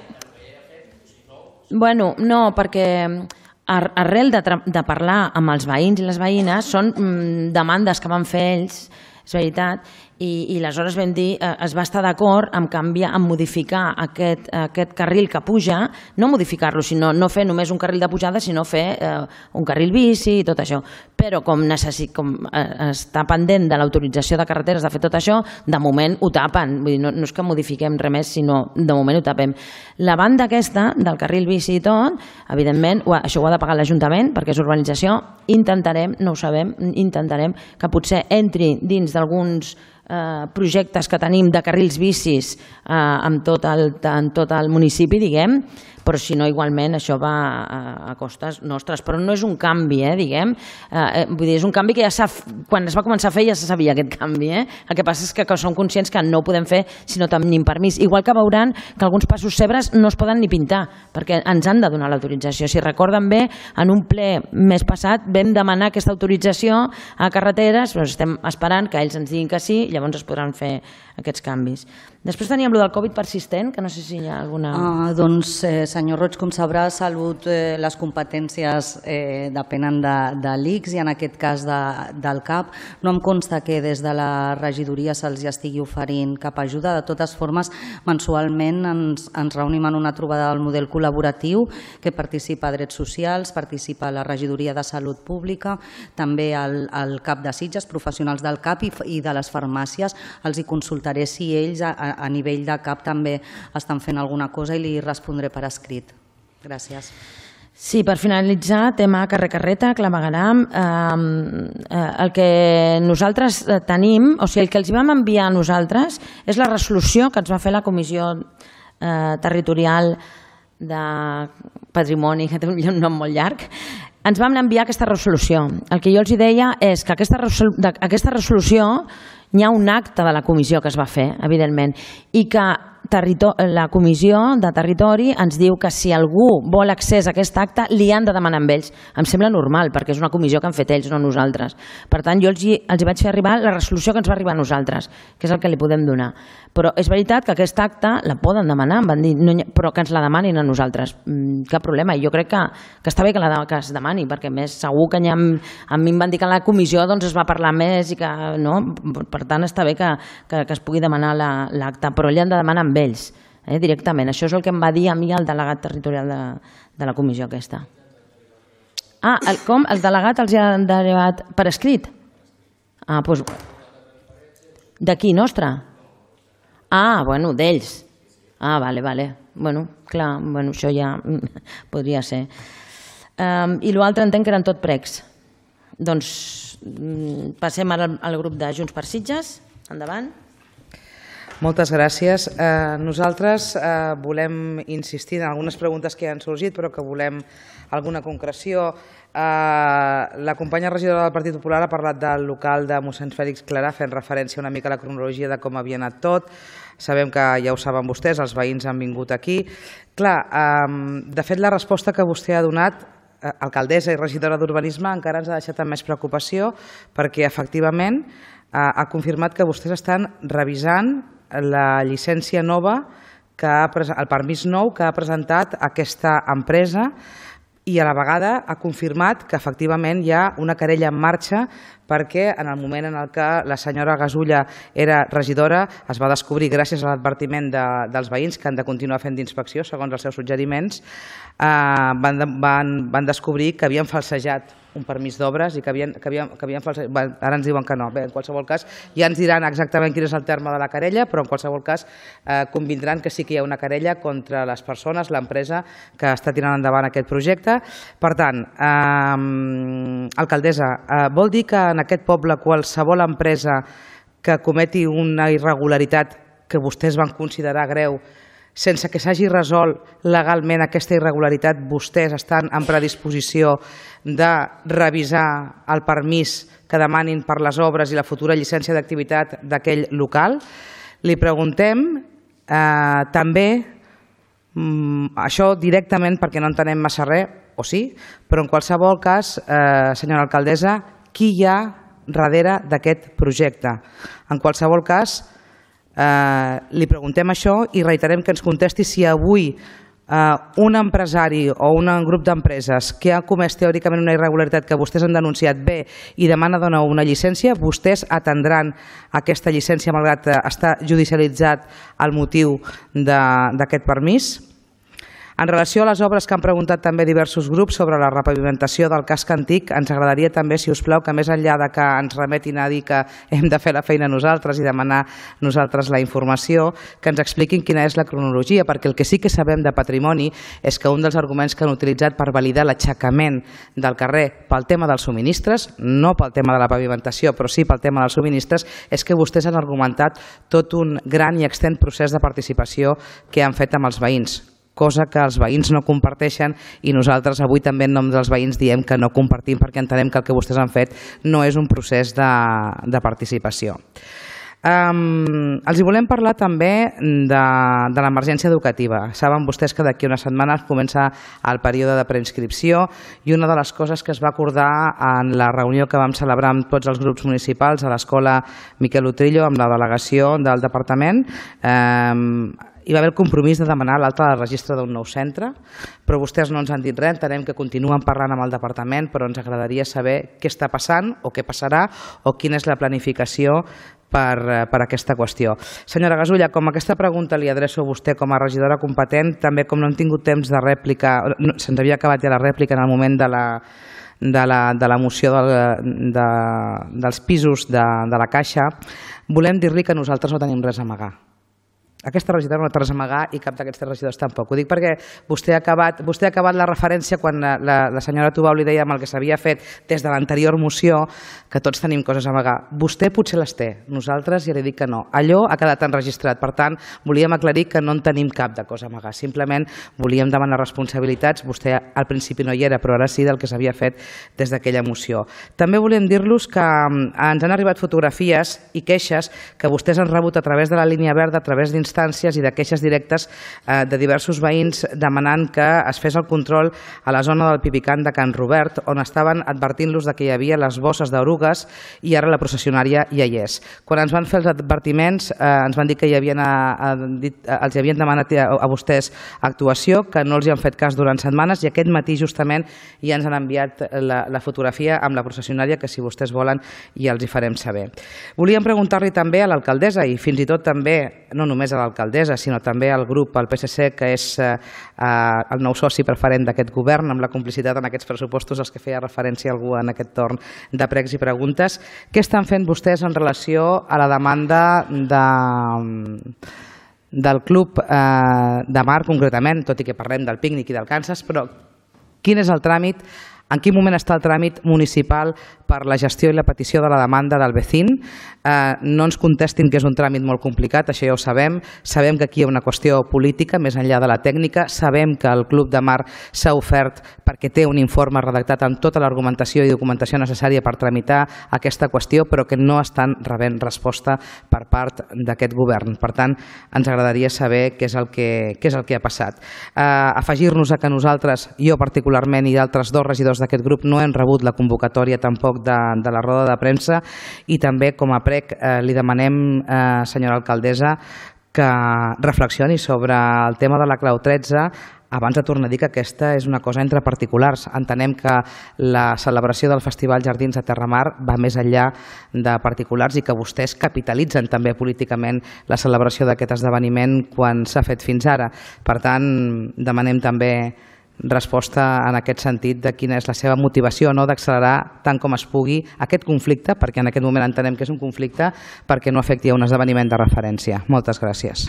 Bueno, no, perquè arrel de parlar amb els veïns i les veïnes són demandes que van fer ells, és veritat, i aleshores vam dir, es va estar d'acord en canviar, en modificar aquest carril que puja, no modificar-lo, sinó no fer només un carril de pujada, sinó fer un carril bici i tot això. Però com està pendent de l'autorització de carreteres de fer tot això, de moment ho tapen. No és que modifiquem res més, sinó de moment ho tapem. La banda aquesta del carril bici i tot, evidentment, això ho ha de pagar l'Ajuntament perquè és urbanització. Intentarem, no ho sabem, intentarem que potser entri dins d'alguns projectes que tenim de carrils bicis en tot el municipi, diguem, però si no, igualment, això va a costes nostres. Però no és un canvi, diguem. Vull dir, és un canvi que ja quan es va començar a fer ja se sabia aquest canvi. El que passa és que som conscients que no ho podem fer si no tenim permís. Igual que veuran que alguns passos cebres no es poden ni pintar, perquè ens han de donar l'autorització. Si recorden bé, en un ple més passat vam demanar aquesta autorització a carreteres, però estem esperant que ells ens diguin que sí, llavors es podran fer aquests canvis. Després teníem el del Covid persistent, que no sé si hi ha alguna... Doncs, senyor Roig, com sabrà, Salut, les competències depenen de l'I C S i en aquest cas del C A P. No em consta que des de la regidoria se'ls estigui oferint cap ajuda. De totes formes, mensualment ens reunim en una trobada del model col·laboratiu que participa a Drets Socials, participa la regidoria de Salut Pública, també el C A P de Sitges, professionals del C A P i de les farmàcies. Els hi consultaré si ells a nivell de C A P també estan fent alguna cosa i li respondré per escrit. Gràcies. Sí, per finalitzar, tema carrer-carreta, clavegueram, el que nosaltres tenim, o sigui, el que els vam enviar a nosaltres és la resolució que ens va fer la Comissió Territorial de Patrimoni, que té un nom molt llarg. Ens vam enviar aquesta resolució. El que jo els deia és que aquesta resolució n'hi ha un acte de la comissió que es va fer, evidentment, i que la Comissió de Territori ens diu que si algú vol accés a aquest acte li han de demanar amb ells. Em sembla normal, perquè és una comissió que han fet ells, no nosaltres. Per tant, jo els vaig fer arribar la resolució que ens va arribar a nosaltres, que és el que li podem donar. Però és veritat que aquest acte la poden demanar, van dir, però que ens la demanin a nosaltres. Cap problema. I jo crec que està bé que es demani, perquè més segur que a mi em van dir que a la comissió es va parlar més i que no, per tant està bé que es pugui demanar l'acte, però li han de demanar amb ells, directament. Això és el que em va dir a mi el delegat territorial de la comissió aquesta. Ah, com? El delegat els ha derivat per escrit? Ah, doncs... D'aquí, nostre? Ah, bueno, d'ells. Ah, vale, vale. Bueno, clar, bueno, això ja podria ser. I l'altre entenc que eren tot pregs. Doncs passem ara al grup de Junts per Sitges. Endavant. Moltes gràcies. Nosaltres volem insistir en algunes preguntes que han sorgit, però que volem alguna concreció. La companya regidora del Partit Popular ha parlat del local de mossèn Fèlix Clarà, fent referència una mica a la cronologia de com havia anat tot. Sabem que ja ho saben vostès, els veïns han vingut aquí. Clar, de fet, la resposta que vostè ha donat, alcaldessa i regidora d'Urbanisme, encara ens ha deixat amb més preocupació, perquè efectivament ha confirmat que vostès estan revisant la llicència nova, el permís nou que ha presentat aquesta empresa, i a la vegada ha confirmat que efectivament hi ha una querella en marxa perquè en el moment en què la senyora Gasulla era regidora es va descobrir, gràcies a l'advertiment dels veïns que han de continuar fent d'inspecció segons els seus suggeriments, van descobrir que havien falsejat un permís d'obres i que havien, que havien, que havien falsat... Bé, ara ens diuen que no. Bé, en qualsevol cas, ja ens diran exactament quin és el terme de la querella, però en qualsevol cas eh, convindran que sí que hi ha una querella contra les persones, l'empresa que està tirant endavant aquest projecte. Per tant, eh, alcaldessa, eh, vol dir que en aquest poble qualsevol empresa que cometi una irregularitat que vostès van considerar greu, sense que s'hagi resolt legalment aquesta irregularitat, vostès estan en predisposició de revisar el permís que demanin per les obres i la futura llicència d'activitat d'aquell local? Li preguntem eh, també, mm, això directament perquè no entenem massa res, o sí, però en qualsevol cas, eh, senyora alcaldessa, qui hi ha darrere d'aquest projecte? En qualsevol cas, Eh, li preguntem això i reiterem que ens contesti si avui eh, un empresari o un grup d'empreses que ha comès teòricament una irregularitat que vostès han denunciat bé i demana de nou una llicència, vostès atendran aquesta llicència malgrat estar judicialitzat el motiu d'aquest permís? En relació a les obres que han preguntat també diversos grups sobre la repavimentació del casc antic, ens agradaria també, si us plau, que més enllà de que ens remetin a dir que hem de fer la feina nosaltres i demanar nosaltres la informació, que ens expliquin quina és la cronologia, perquè el que sí que sabem de patrimoni és que un dels arguments que han utilitzat per validar l'aixecament del carrer pel tema dels subministres, no pel tema de la pavimentació, però sí pel tema dels subministres, és que vostès han argumentat tot un gran i extens procés de participació que han fet amb els veïns, cosa que els veïns no comparteixen i nosaltres avui també en nom dels veïns diem que no compartim perquè entenem que el que vostès han fet no és un procés de, de participació. Um, els hi volem parlar també de, de l'emergència educativa. Saben vostès que d'aquí unes setmanes comença el període de preinscripció i una de les coses que es va acordar en la reunió que vam celebrar amb tots els grups municipals a l'escola Miquel Utrillo amb la delegació del departament, um, hi va haver el compromís de demanar l'alta de registre d'un nou centre, però vostès no ens han dit res, entenem que continuen parlant amb el departament, però ens agradaria saber què està passant o què passarà o quina és la planificació per, per aquesta qüestió. Senyora Gasulla, com aquesta pregunta li adreço a vostè com a regidora competent, també com no hem tingut temps de rèplica, no, se'ns havia acabat ja la rèplica en el moment de la, de la, de la moció del, de, dels pisos de, de la Caixa, volem dir-li que nosaltres no tenim res a amagar. Aquesta regidora no té res a amagar i cap d'aquests regidors tampoc. Ho dic perquè vostè ha acabat, vostè ha acabat la referència quan la, la, la senyora Tubau li deia amb el que s'havia fet des de l'anterior moció que tots tenim coses a amagar. Vostè potser les té, nosaltres ja li dic que no. Allò ha quedat enregistrat, per tant, volíem aclarir que no en tenim cap de cosa a amagar. Simplement volíem demanar responsabilitats, vostè al principi no hi era, però ara sí del que s'havia fet des d'aquella moció. També volem dir-los que ens han arribat fotografies i queixes que vostès han rebut a través de la línia verda, a través d'instàncies i de queixes directes eh, de diversos veïns demanant que es fes el control a la zona del Pipicant de Can Robert, on estaven advertint-los que hi havia les bosses d'erugues i ara la processionària ja hi és. Quan ens van fer els advertiments eh, ens van dir que hi havien, a, a, dit, els havien demanat a, a vostès actuació, que no els hi han fet cas durant setmanes i aquest matí justament ja ens han enviat la, la fotografia amb la processionària que si vostès volen ja els hi farem saber. Volíem preguntar-li també a l'alcaldessa i fins i tot també, no només a l'alcaldessa, sinó també al grup, al P S C, que és eh, el nou soci preferent d'aquest govern, amb la complicitat en aquests pressupostos als que feia referència algú en aquest torn de pregs i preguntes. Què estan fent vostès en relació a la demanda de, del club eh, de mar, concretament, tot i que parlem del pícnic i del Kansas, però quin és el tràmit? En quin moment està el tràmit municipal per la gestió i la petició de la demanda del vecín? Eh, no ens contestin que és un tràmit molt complicat, això ja ho sabem. Sabem que aquí hi ha una qüestió política, més enllà de la tècnica. Sabem que el Club de Mar s'ha ofert perquè té un informe redactat amb tota l'argumentació i documentació necessària per tramitar aquesta qüestió, però que no estan rebent resposta per part d'aquest govern. Per tant, ens agradaria saber què és el que, què és el que ha passat. Eh, afegir-nos a que nosaltres, jo particularment i d'altres dos regidors d'aquest grup, no hem rebut la convocatòria tampoc de, de la roda de premsa i també com a prec eh, li demanem, eh, senyora alcaldessa, que reflexioni sobre el tema de la clau tretze abans de tornar a dir que aquesta és una cosa entre particulars. Entenem que la celebració del Festival Jardins de Terramar va més enllà de particulars i que vostès capitalitzen també políticament la celebració d'aquest esdeveniment quan s'ha fet fins ara. Per tant, demanem també resposta en aquest sentit de quina és la seva motivació d'accelerar tant com es pugui aquest conflicte, perquè en aquest moment entenem que és un conflicte, perquè no afecti a un esdeveniment de referència. Moltes gràcies.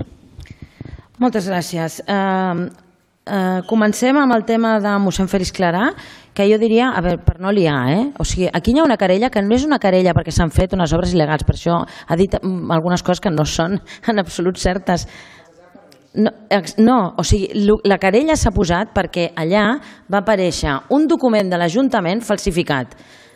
Moltes gràcies. Uh, uh, comencem amb el tema de mossèn Félix Clarà, que jo diria, a veure, per no liar, eh? O sigui, aquí hi ha una querella que no és una querella perquè s'han fet unes obres il·legals, per això ha dit algunes coses que no són en absolut certes. No, no, o sigui, la querella s'ha posat perquè allà va aparèixer un document de l'Ajuntament falsificat.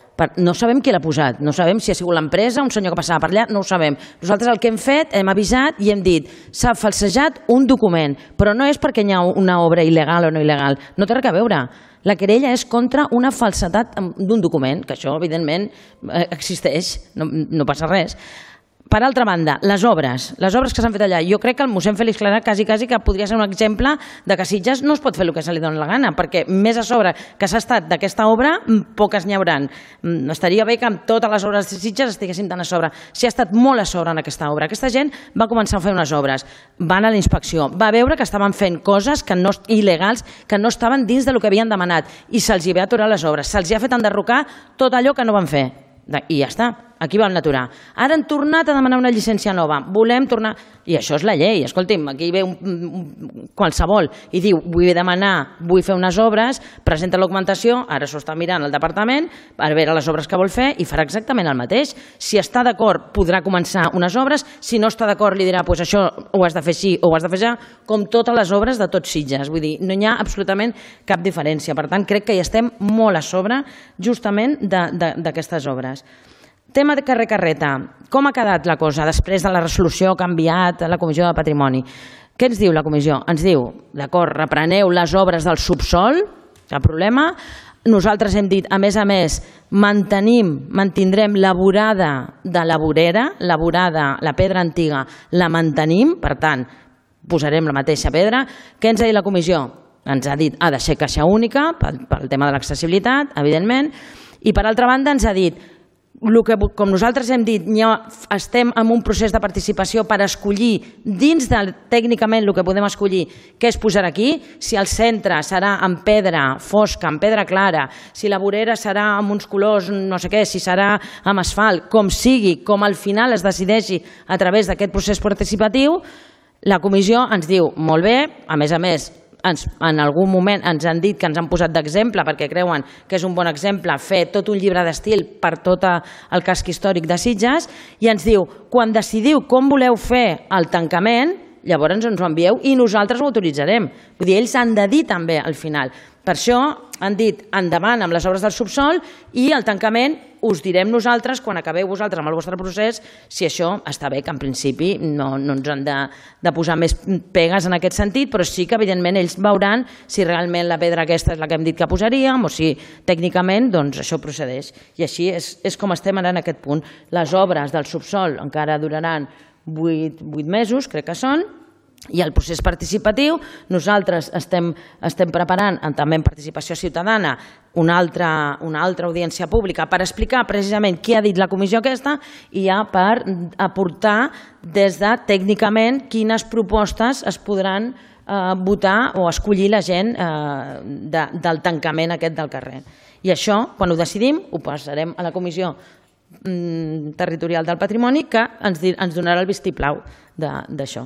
No sabem qui l'ha posat, no sabem si ha sigut l'empresa, un senyor que passava per allà, no ho sabem. Nosaltres el que hem fet, hem avisat i hem dit s'ha falsejat un document, però no és perquè hi ha una obra il·legal o no il·legal, no té res a veure. La querella és contra una falsedat d'un document, que això evidentment existeix, no, no passa res. Per altra banda, les obres, les obres que s'han fet allà, jo crec que el mossèn Félix Clarà quasi, quasi que podria ser un exemple de que a Sitges no es pot fer el que se li doni la gana, perquè més a sobre que s'ha estat d'aquesta obra, poques n'hi hauran. Estaria bé que amb totes les obres de Sitges estiguessin tan a sobre. Si ha estat molt a sobre en aquesta obra. Aquesta gent va començar a fer unes obres, van a la inspecció, va veure que estaven fent coses que no, il·legals que no estaven dins del que havien demanat i se'ls hi va aturar les obres, se'ls hi ha fet enderrocar tot allò que no van fer. I ja està, aquí van aturar. Ara han tornat a demanar una llicència nova, volem tornar... I això és la llei, escolti'm, aquí ve un, un, qualsevol i diu vull demanar, vull fer unes obres, presenta la documentació, ara s'ho està mirant el departament, a veure les obres que vol fer i farà exactament el mateix. Si està d'acord podrà començar unes obres, si no està d'acord li dirà pues això ho has de fer així o ho has de fer ja, com totes les obres de tots Sitges. Vull dir, no hi ha absolutament cap diferència. Per tant, crec que hi estem molt a sobre justament d'aquestes obres. Tema de carrer Carreta. Com ha quedat la cosa després de la resolució que ha enviat a la Comissió de Patrimoni? Què ens diu la comissió? Ens diu, d'acord, repreneu les obres del subsol, cap problema. Nosaltres hem dit, a més a més, mantenim, mantindrem la vorada de la vorera, la vorada, la pedra antiga, la mantenim, per tant, posarem la mateixa pedra. Què ens ha dit la comissió? Ens ha dit, ha de ser caixa única, pel tema de l'accessibilitat, evidentment, i per altra banda ens ha dit, que, com nosaltres hem dit, ja estem en un procés de participació per escollir dins de tècnicament el que podem escollir què es posarà aquí, si el centre serà en pedra fosca, en pedra clara, si la vorera serà amb uns colors no sé què, si serà amb asfalt, com sigui, com al final es decideixi a través d'aquest procés participatiu, la comissió ens diu, molt bé, a més a més, Ens, en algun moment ens han dit que ens han posat d'exemple perquè creuen que és un bon exemple fer tot un llibre d'estil per tot el casc històric de Sitges i ens diu, quan decidiu com voleu fer el tancament, llavors ens ho envieu i nosaltres ho autoritzarem. Vull dir, ells han de dir també al final. Per això han dit endavant amb les obres del subsol i el tancament us direm nosaltres, quan acabeu vosaltres amb el vostre procés, si això està bé, que en principi no, no ens han de, de posar més pegues en aquest sentit, però sí que evidentment ells veuran si realment la pedra aquesta és la que hem dit que posaríem o si tècnicament doncs, això procedeix. I així és, és com estem ara en aquest punt. Les obres del subsol encara duraran vuit, vuit mesos, crec que són, i el procés participatiu, nosaltres estem, estem preparant, també en participació ciutadana, una altra, una altra audiència pública per explicar precisament què ha dit la comissió aquesta i ja per aportar des de tècnicament quines propostes es podran eh, votar o escollir la gent eh, de, del tancament aquest del carrer. I això, quan ho decidim, ho passarem a la comissió mm, territorial del patrimoni que ens, ens donarà el vistiplau d'això.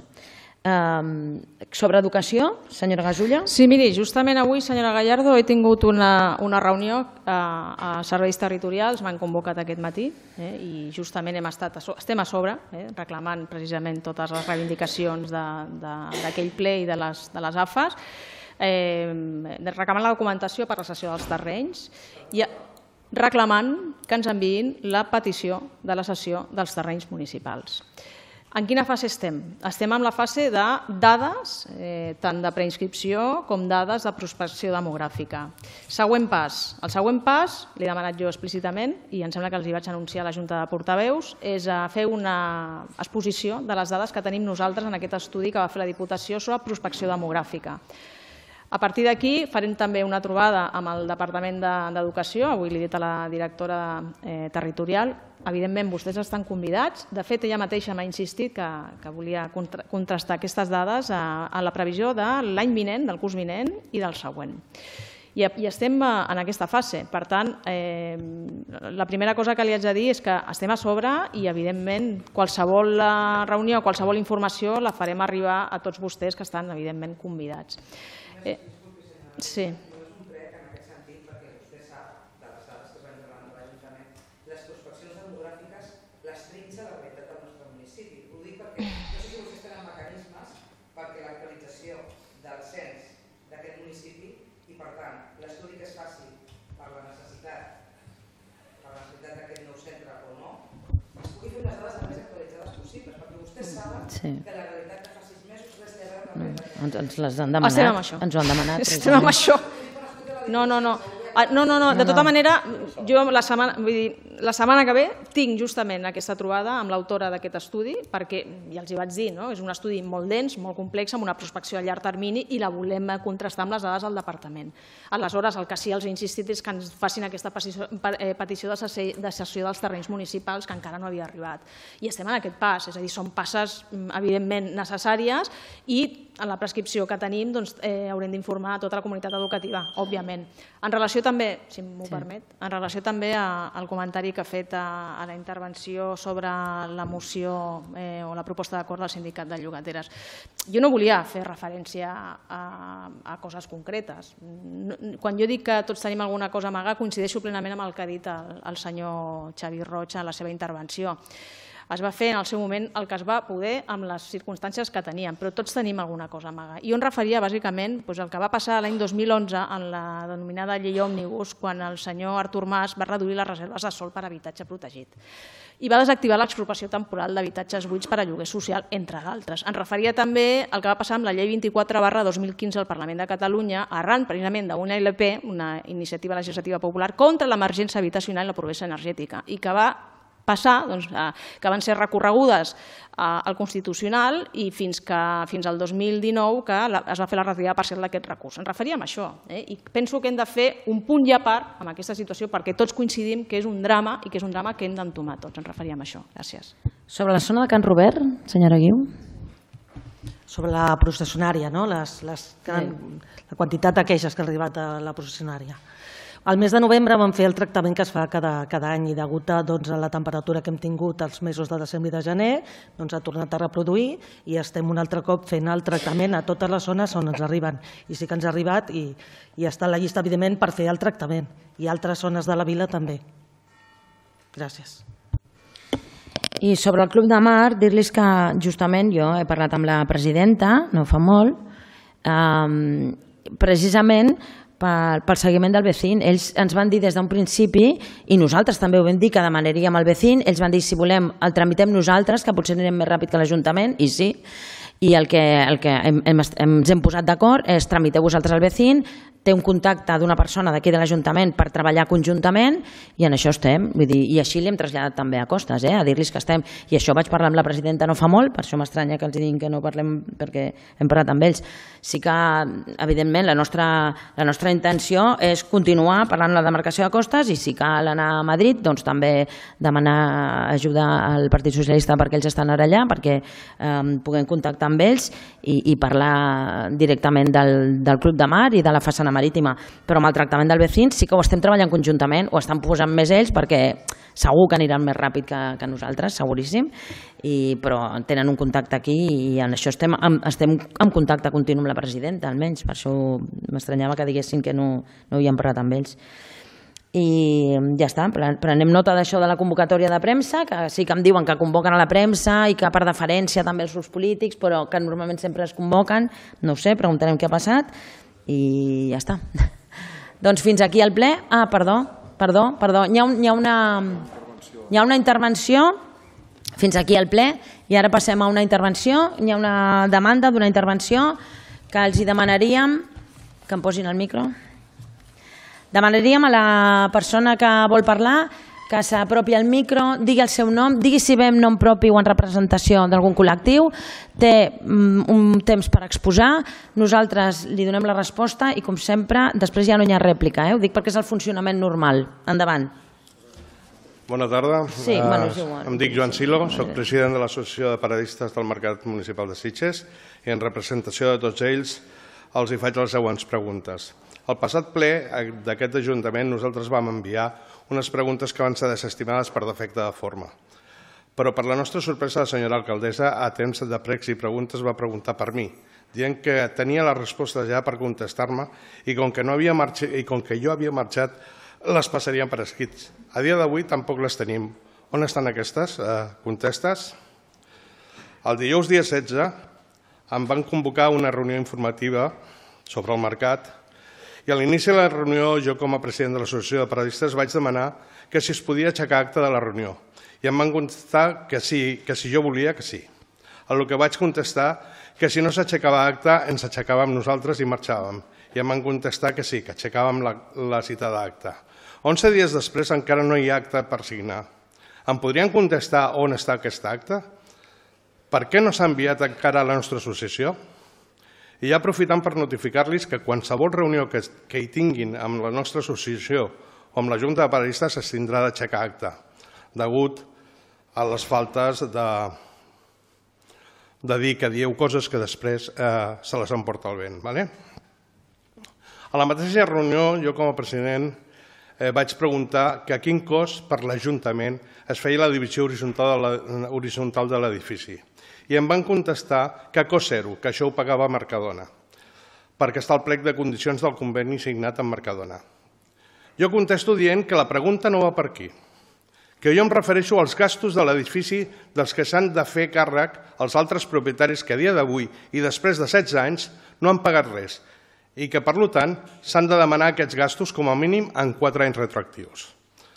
Um, sobre educació, senyora Gasulla? Sí, miri, justament avui, senyora Gallardo, he tingut una, una reunió a, a serveis territorials, m'han convocat aquest matí eh, i justament hem estat a so, estem a sobre, eh, reclamant precisament totes les reivindicacions d'aquell ple i de les, de les A F As, eh, reclamant la documentació per la cessió dels terrenys i reclamant que ens enviïn la petició de la cessió dels terrenys municipals. En quina fase estem? Estem en la fase de dades, eh, tant de preinscripció com dades de prospecció demogràfica. Següent pas. El següent pas, l'he demanat jo explícitament, i em sembla que els hi vaig anunciar a la Junta de Portaveus, és fer una exposició de les dades que tenim nosaltres en aquest estudi que va fer la Diputació sobre prospecció demogràfica. A partir d'aquí farem també una trobada amb el Departament d'Educació, avui l'he dit a la directora territorial, evidentment vostès estan convidats. De fet, ella mateixa m'ha insistit que volia contrastar aquestes dades a la previsió de l'any vinent, del curs vinent i del següent. I estem en aquesta fase. Per tant, la primera cosa que li haig de dir és que estem a sobre i, evidentment, qualsevol reunió, qualsevol informació la farem arribar a tots vostès que estan, evidentment, convidats. Sí. Que la realitat de fa sis mesos res té a veure amb la realitat. Ens les han demanat. Estem amb això. Ens ho han demanat. Estem amb això. No, no, no. No, no, no. De tota manera, jo la setmana, vull dir, la setmana que ve tinc justament aquesta trobada amb l'autora d'aquest estudi, perquè, ja els hi vaig dir, és un estudi molt dens, molt complex, amb una prospecció a llarg termini i la volem contrastar amb les dades del departament. Aleshores, el que sí els he insistit és que ens facin aquesta petició de cessió dels terrenys municipals que encara no havia arribat. I estem en aquest pas, és a dir, són passes evidentment necessàries i en la prescripció que tenim haurem d'informar a tota la comunitat educativa, òbviament. En relació també, si m'ho permet, en relació també al comentari que ha fet a la intervenció sobre la moció o la proposta d'acord del sindicat de llogateres. Jo no volia fer referència a coses concretes. Quan jo dic que tots tenim alguna cosa a amagar, coincideixo plenament amb el que ha dit el senyor Xavi Roig en la seva intervenció. Es va fer en el seu moment el que es va poder amb les circumstàncies que teníem, però tots tenim alguna cosa a amagar. I jo em referia bàsicament al que va passar l'any dos mil onze en la denominada llei òmnibus, quan el senyor Artur Mas va reduir les reserves de sòl per habitatge protegit i va desactivar l'expropiació temporal d'habitatges buits per a lloguer social, entre d'altres. Em referia també al que va passar amb la llei vint-i-quatre barra dos mil quinze al Parlament de Catalunya, arran precisament d'una L P, una iniciativa legislativa popular, contra l'emergència habitacional i la pobresa energètica, i que va passar, que van ser recorregudes al Constitucional i fins al dos mil dinou que es va fer la retirada parcial d'aquest recurs. Ens referíem a això i penso que hem de fer un punt i a part amb aquesta situació perquè tots coincidim que és un drama i que és un drama que hem d'entomar tots. Ens referíem a això. Gràcies. Sobre la zona de Can Robert, senyora Guiu. Sobre la processionària, la quantitat de queixes que ha arribat a la processionària. Al mes de novembre vam fer el tractament que es fa cada any i degut a la temperatura que hem tingut els mesos de desembre i de gener ha tornat a reproduir i estem un altre cop fent el tractament a totes les zones on ens arriben. I sí que ens ha arribat i està en la llista, evidentment, per fer el tractament. I altres zones de la vila també. Gràcies. I sobre el Club de Mar, dir-los que justament jo he parlat amb la presidenta, no fa molt, precisament pel seguiment del vecín. Ells ens van dir des d'un principi, i nosaltres també ho vam dir, que demanaríem al vecín. Ells van dir, si volem, el tramitem nosaltres, que potser anirem més ràpid que l'Ajuntament, i sí. I el que ens hem posat d'acord és tramiteu vosaltres al vecín, té un contacte d'una persona d'aquí de l'Ajuntament per treballar conjuntament i en això estem. I així li hem traslladat també a Costes, a dir-los que estem. I això vaig parlar amb la presidenta no fa molt, per això m'estranya que els diguin que no parlem perquè hem parlat amb ells. Sí que, evidentment, la nostra intenció és continuar parlant amb la demarcació de Costes i si cal anar a Madrid, doncs també demanar ajuda al Partit Socialista perquè ells estan ara allà, perquè puguem contactar amb ells i parlar directament del Club de Mar i de la façana marítima, però amb el tractament del vecín sí que ho estem treballant conjuntament, ho estan posant més ells perquè segur que aniran més ràpid que nosaltres, seguríssim, però tenen un contacte aquí i en això estem en contacte continu amb la presidenta, almenys, per això m'estranyava que diguessin que no havien parlat amb ells. I ja està, prenem nota d'això de la convocatòria de premsa, que sí que em diuen que convoquen a la premsa i que per deferència també als grups polítics, però que normalment sempre es convoquen, no ho sé, preguntarem què ha passat i ja està. Doncs fins aquí el ple. Ah, perdó, perdó, perdó. Hi ha una intervenció fins aquí el ple i ara passem a una intervenció. Hi ha una demanda d'una intervenció que els hi demanaríem que em posin el micro. Demanaríem a la persona que vol parlar que s'apropi al micro, digui el seu nom, digui si ve en nom propi o en representació d'algun col·lectiu, té un temps per exposar, nosaltres li donem la resposta i, com sempre, després ja no hi ha rèplica, ho dic perquè és el funcionament normal. Endavant. Bona tarda. Sí, bueno, és igual. Em dic Joan Silo, soc president de l'Associació de Paradistes del Mercat Municipal de Sitges i en representació de tots ells els hi faig les següents preguntes. Al passat ple d'aquest Ajuntament nosaltres vam enviar unes preguntes que van ser desestimades per defecte de forma. Però per la nostra sorpresa la senyora alcaldessa a temps de pregs i preguntes va preguntar per mi, dient que tenia la resposta ja per contestar-me i com que, no havia marxat, i com que jo havia marxat les passarien per escrits. A dia d'avui tampoc les tenim. On estan aquestes contestes? El dijous dia setze em van convocar una reunió informativa sobre el mercat i a l'inici de la reunió jo com a president de l'Associació de Paradistes vaig demanar que si es podia aixecar acte de la reunió i em van contestar que sí, que si jo volia que sí. A lo que vaig contestar que si no s'aixecava acte ens aixecàvem nosaltres i marxàvem i em van contestar que sí, que aixecàvem la, la citada acte. onze dies després encara no hi ha acte per signar. Em podrien contestar on està aquest acte? Per què no s'ha enviat encara a la nostra associació? I ja aprofitant per notificar-los que qualsevol reunió que, que hi tinguin amb la nostra associació o amb la Junta de Paradistes es tindrà d'aixecar acte, degut a les faltes de, de dir que dieu coses que després eh, se les emporta el vent. Vale? A la mateixa reunió, jo com a president eh, vaig preguntar que a quin cost per l'Ajuntament es feia la divisió horitzontal de l'edifici. I em van contestar que a cost zero, que això ho pagava Mercadona, perquè està al plec de condicions del conveni signat amb Mercadona. Jo contesto dient que la pregunta no va per aquí, que jo em refereixo als gastos de l'edifici dels que s'han de fer càrrec els altres propietaris que a dia d'avui i després de setze anys no han pagat res i que, per tant, s'han de demanar aquests gastos com a mínim en quatre anys retroactius.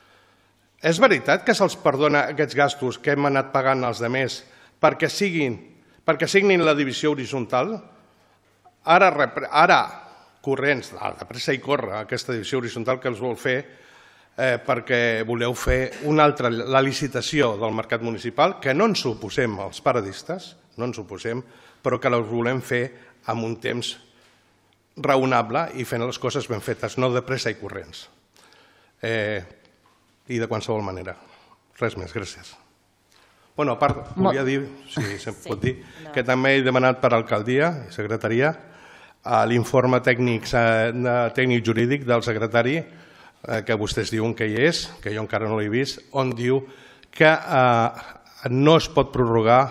És veritat que se'ls perdona aquests gastos que hem anat pagant als altres perquè siguin, perquè signin la divisió horitzontal? Ara, ara corrents, de pressa i corre, aquesta divisió horitzontal que els vol fer eh, perquè voleu fer una altra, la licitació del mercat municipal, que no ens oposem als paradistes, no ens oposem, però que la volem fer amb un temps raonable i fent les coses ben fetes, no de pressa i corrents. Eh, I de qualsevol manera. Res més, gràcies. Bueno, a part, volia dir, si se'm pot dir, que també he demanat per alcaldia i secretaria l'informe tècnic jurídic del secretari, que vostès diuen que hi és, que jo encara no l'he vist, on diu que no es pot prorrogar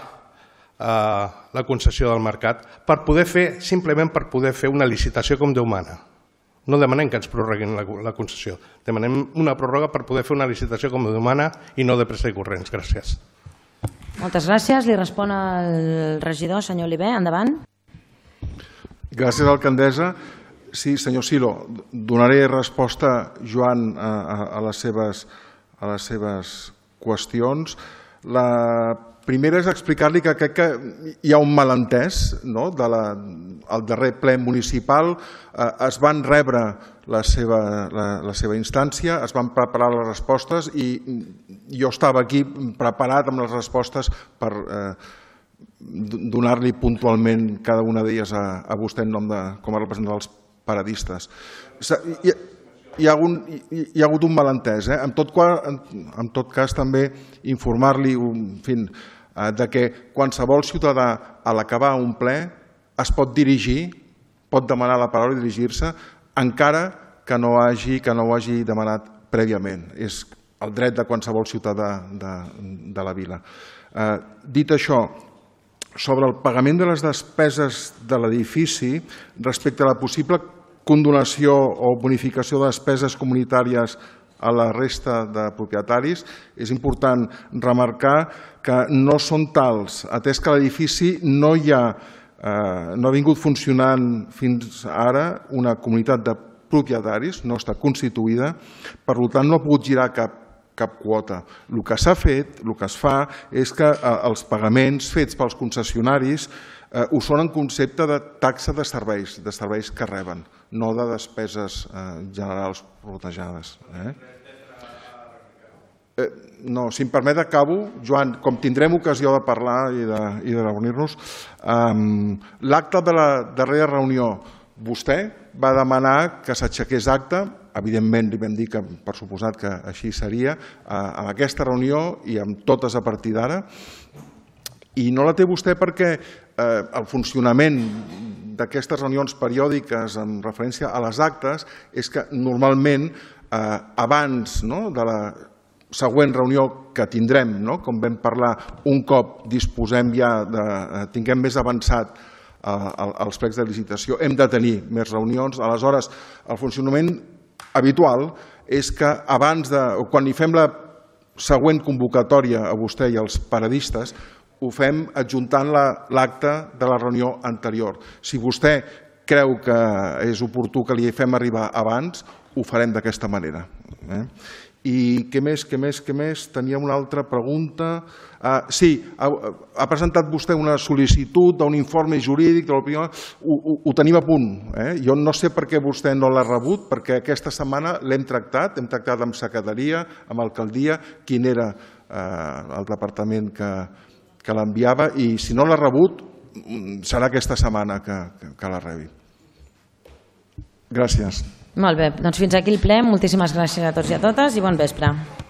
la concessió del mercat per poder fer, simplement per poder fer una licitació com Déu mana. No demanem que ens prorroguin la concessió, demanem una pròrroga per poder fer una licitació com Déu mana i no de pressa i corrents. Gràcies. Moltes gràcies. Li respon el regidor, senyor Oliver. Endavant. Gràcies, alcaldessa. Sí, senyor Silo, donaré resposta, Joan, a les seves, a les seves qüestions. La primera és explicar-li que crec que hi ha un malentès, no? De la, al darrer ple municipal eh, es van rebre la seva, la, la seva instància, es van preparar les respostes i jo estava aquí preparat amb les respostes per eh, donar-li puntualment cada una d'elles a, a vostè en nom de, com a representant dels paradistes. Hi, hi, ha, un, hi, hi ha hagut un malentès. Eh? En, tot, en, en tot cas, també informar-li en fi, de que qualsevol ciutadà a l'acabar un ple es pot dirigir, pot demanar la paraula i dirigir-se, encara que no, hagi, que no ho hagi demanat prèviament. És el dret de qualsevol ciutadà de, de la vila. Eh, dit això, sobre el pagament de les despeses de l'edifici, respecte a la possible condonació o bonificació de despeses comunitàries a la resta de propietaris, és important remarcar que no són tals, atès que l'edifici no hi ha, eh, no ha vingut funcionant fins ara una comunitat de propietaris, no està constituïda, per tant no ha pogut girar cap, cap quota. El que s'ha fet, el que es fa, és que eh, els pagaments fets pels concessionaris eh, ho són en concepte de taxa de serveis, de serveis que reben, no de despeses eh, generals protejades. Eh? Eh, no, si em permet acabo, Joan, com tindrem ocasió de parlar i de, i de reunir-nos, eh, l'acte de la darrera reunió, vostè va demanar que s'aixequés acte, evidentment li vam dir que per suposat que així seria, amb aquesta reunió i amb totes a partir d'ara. I no la té vostè perquè el funcionament d'aquestes reunions periòdiques en referència a les actes és que normalment abans de la següent reunió que tindrem, com vam parlar, un cop disposem ja, tinguem més avançat els plecs de licitació, hem de tenir més reunions. Aleshores, el funcionament habitual és que abans de, quan hi fem la següent convocatòria a vostè i als paradistes, ho fem adjuntant l'acte de la reunió anterior. Si vostè creu que és oportú que li fem arribar abans, ho farem d'aquesta manera. I què més, què més, què més? Tenia una altra pregunta. Sí, ha presentat vostè una sol·licitud d'un informe jurídic, ho tenim a punt. Jo no sé per què vostè no l'ha rebut, perquè aquesta setmana l'hem tractat, hem tractat amb secretaria, amb alcaldia, quin era el departament que l'enviava, i si no l'ha rebut, serà aquesta setmana que la rebi. Gràcies. Molt bé, doncs fins aquí el ple. Moltíssimes gràcies a tots i a totes i bon vespre.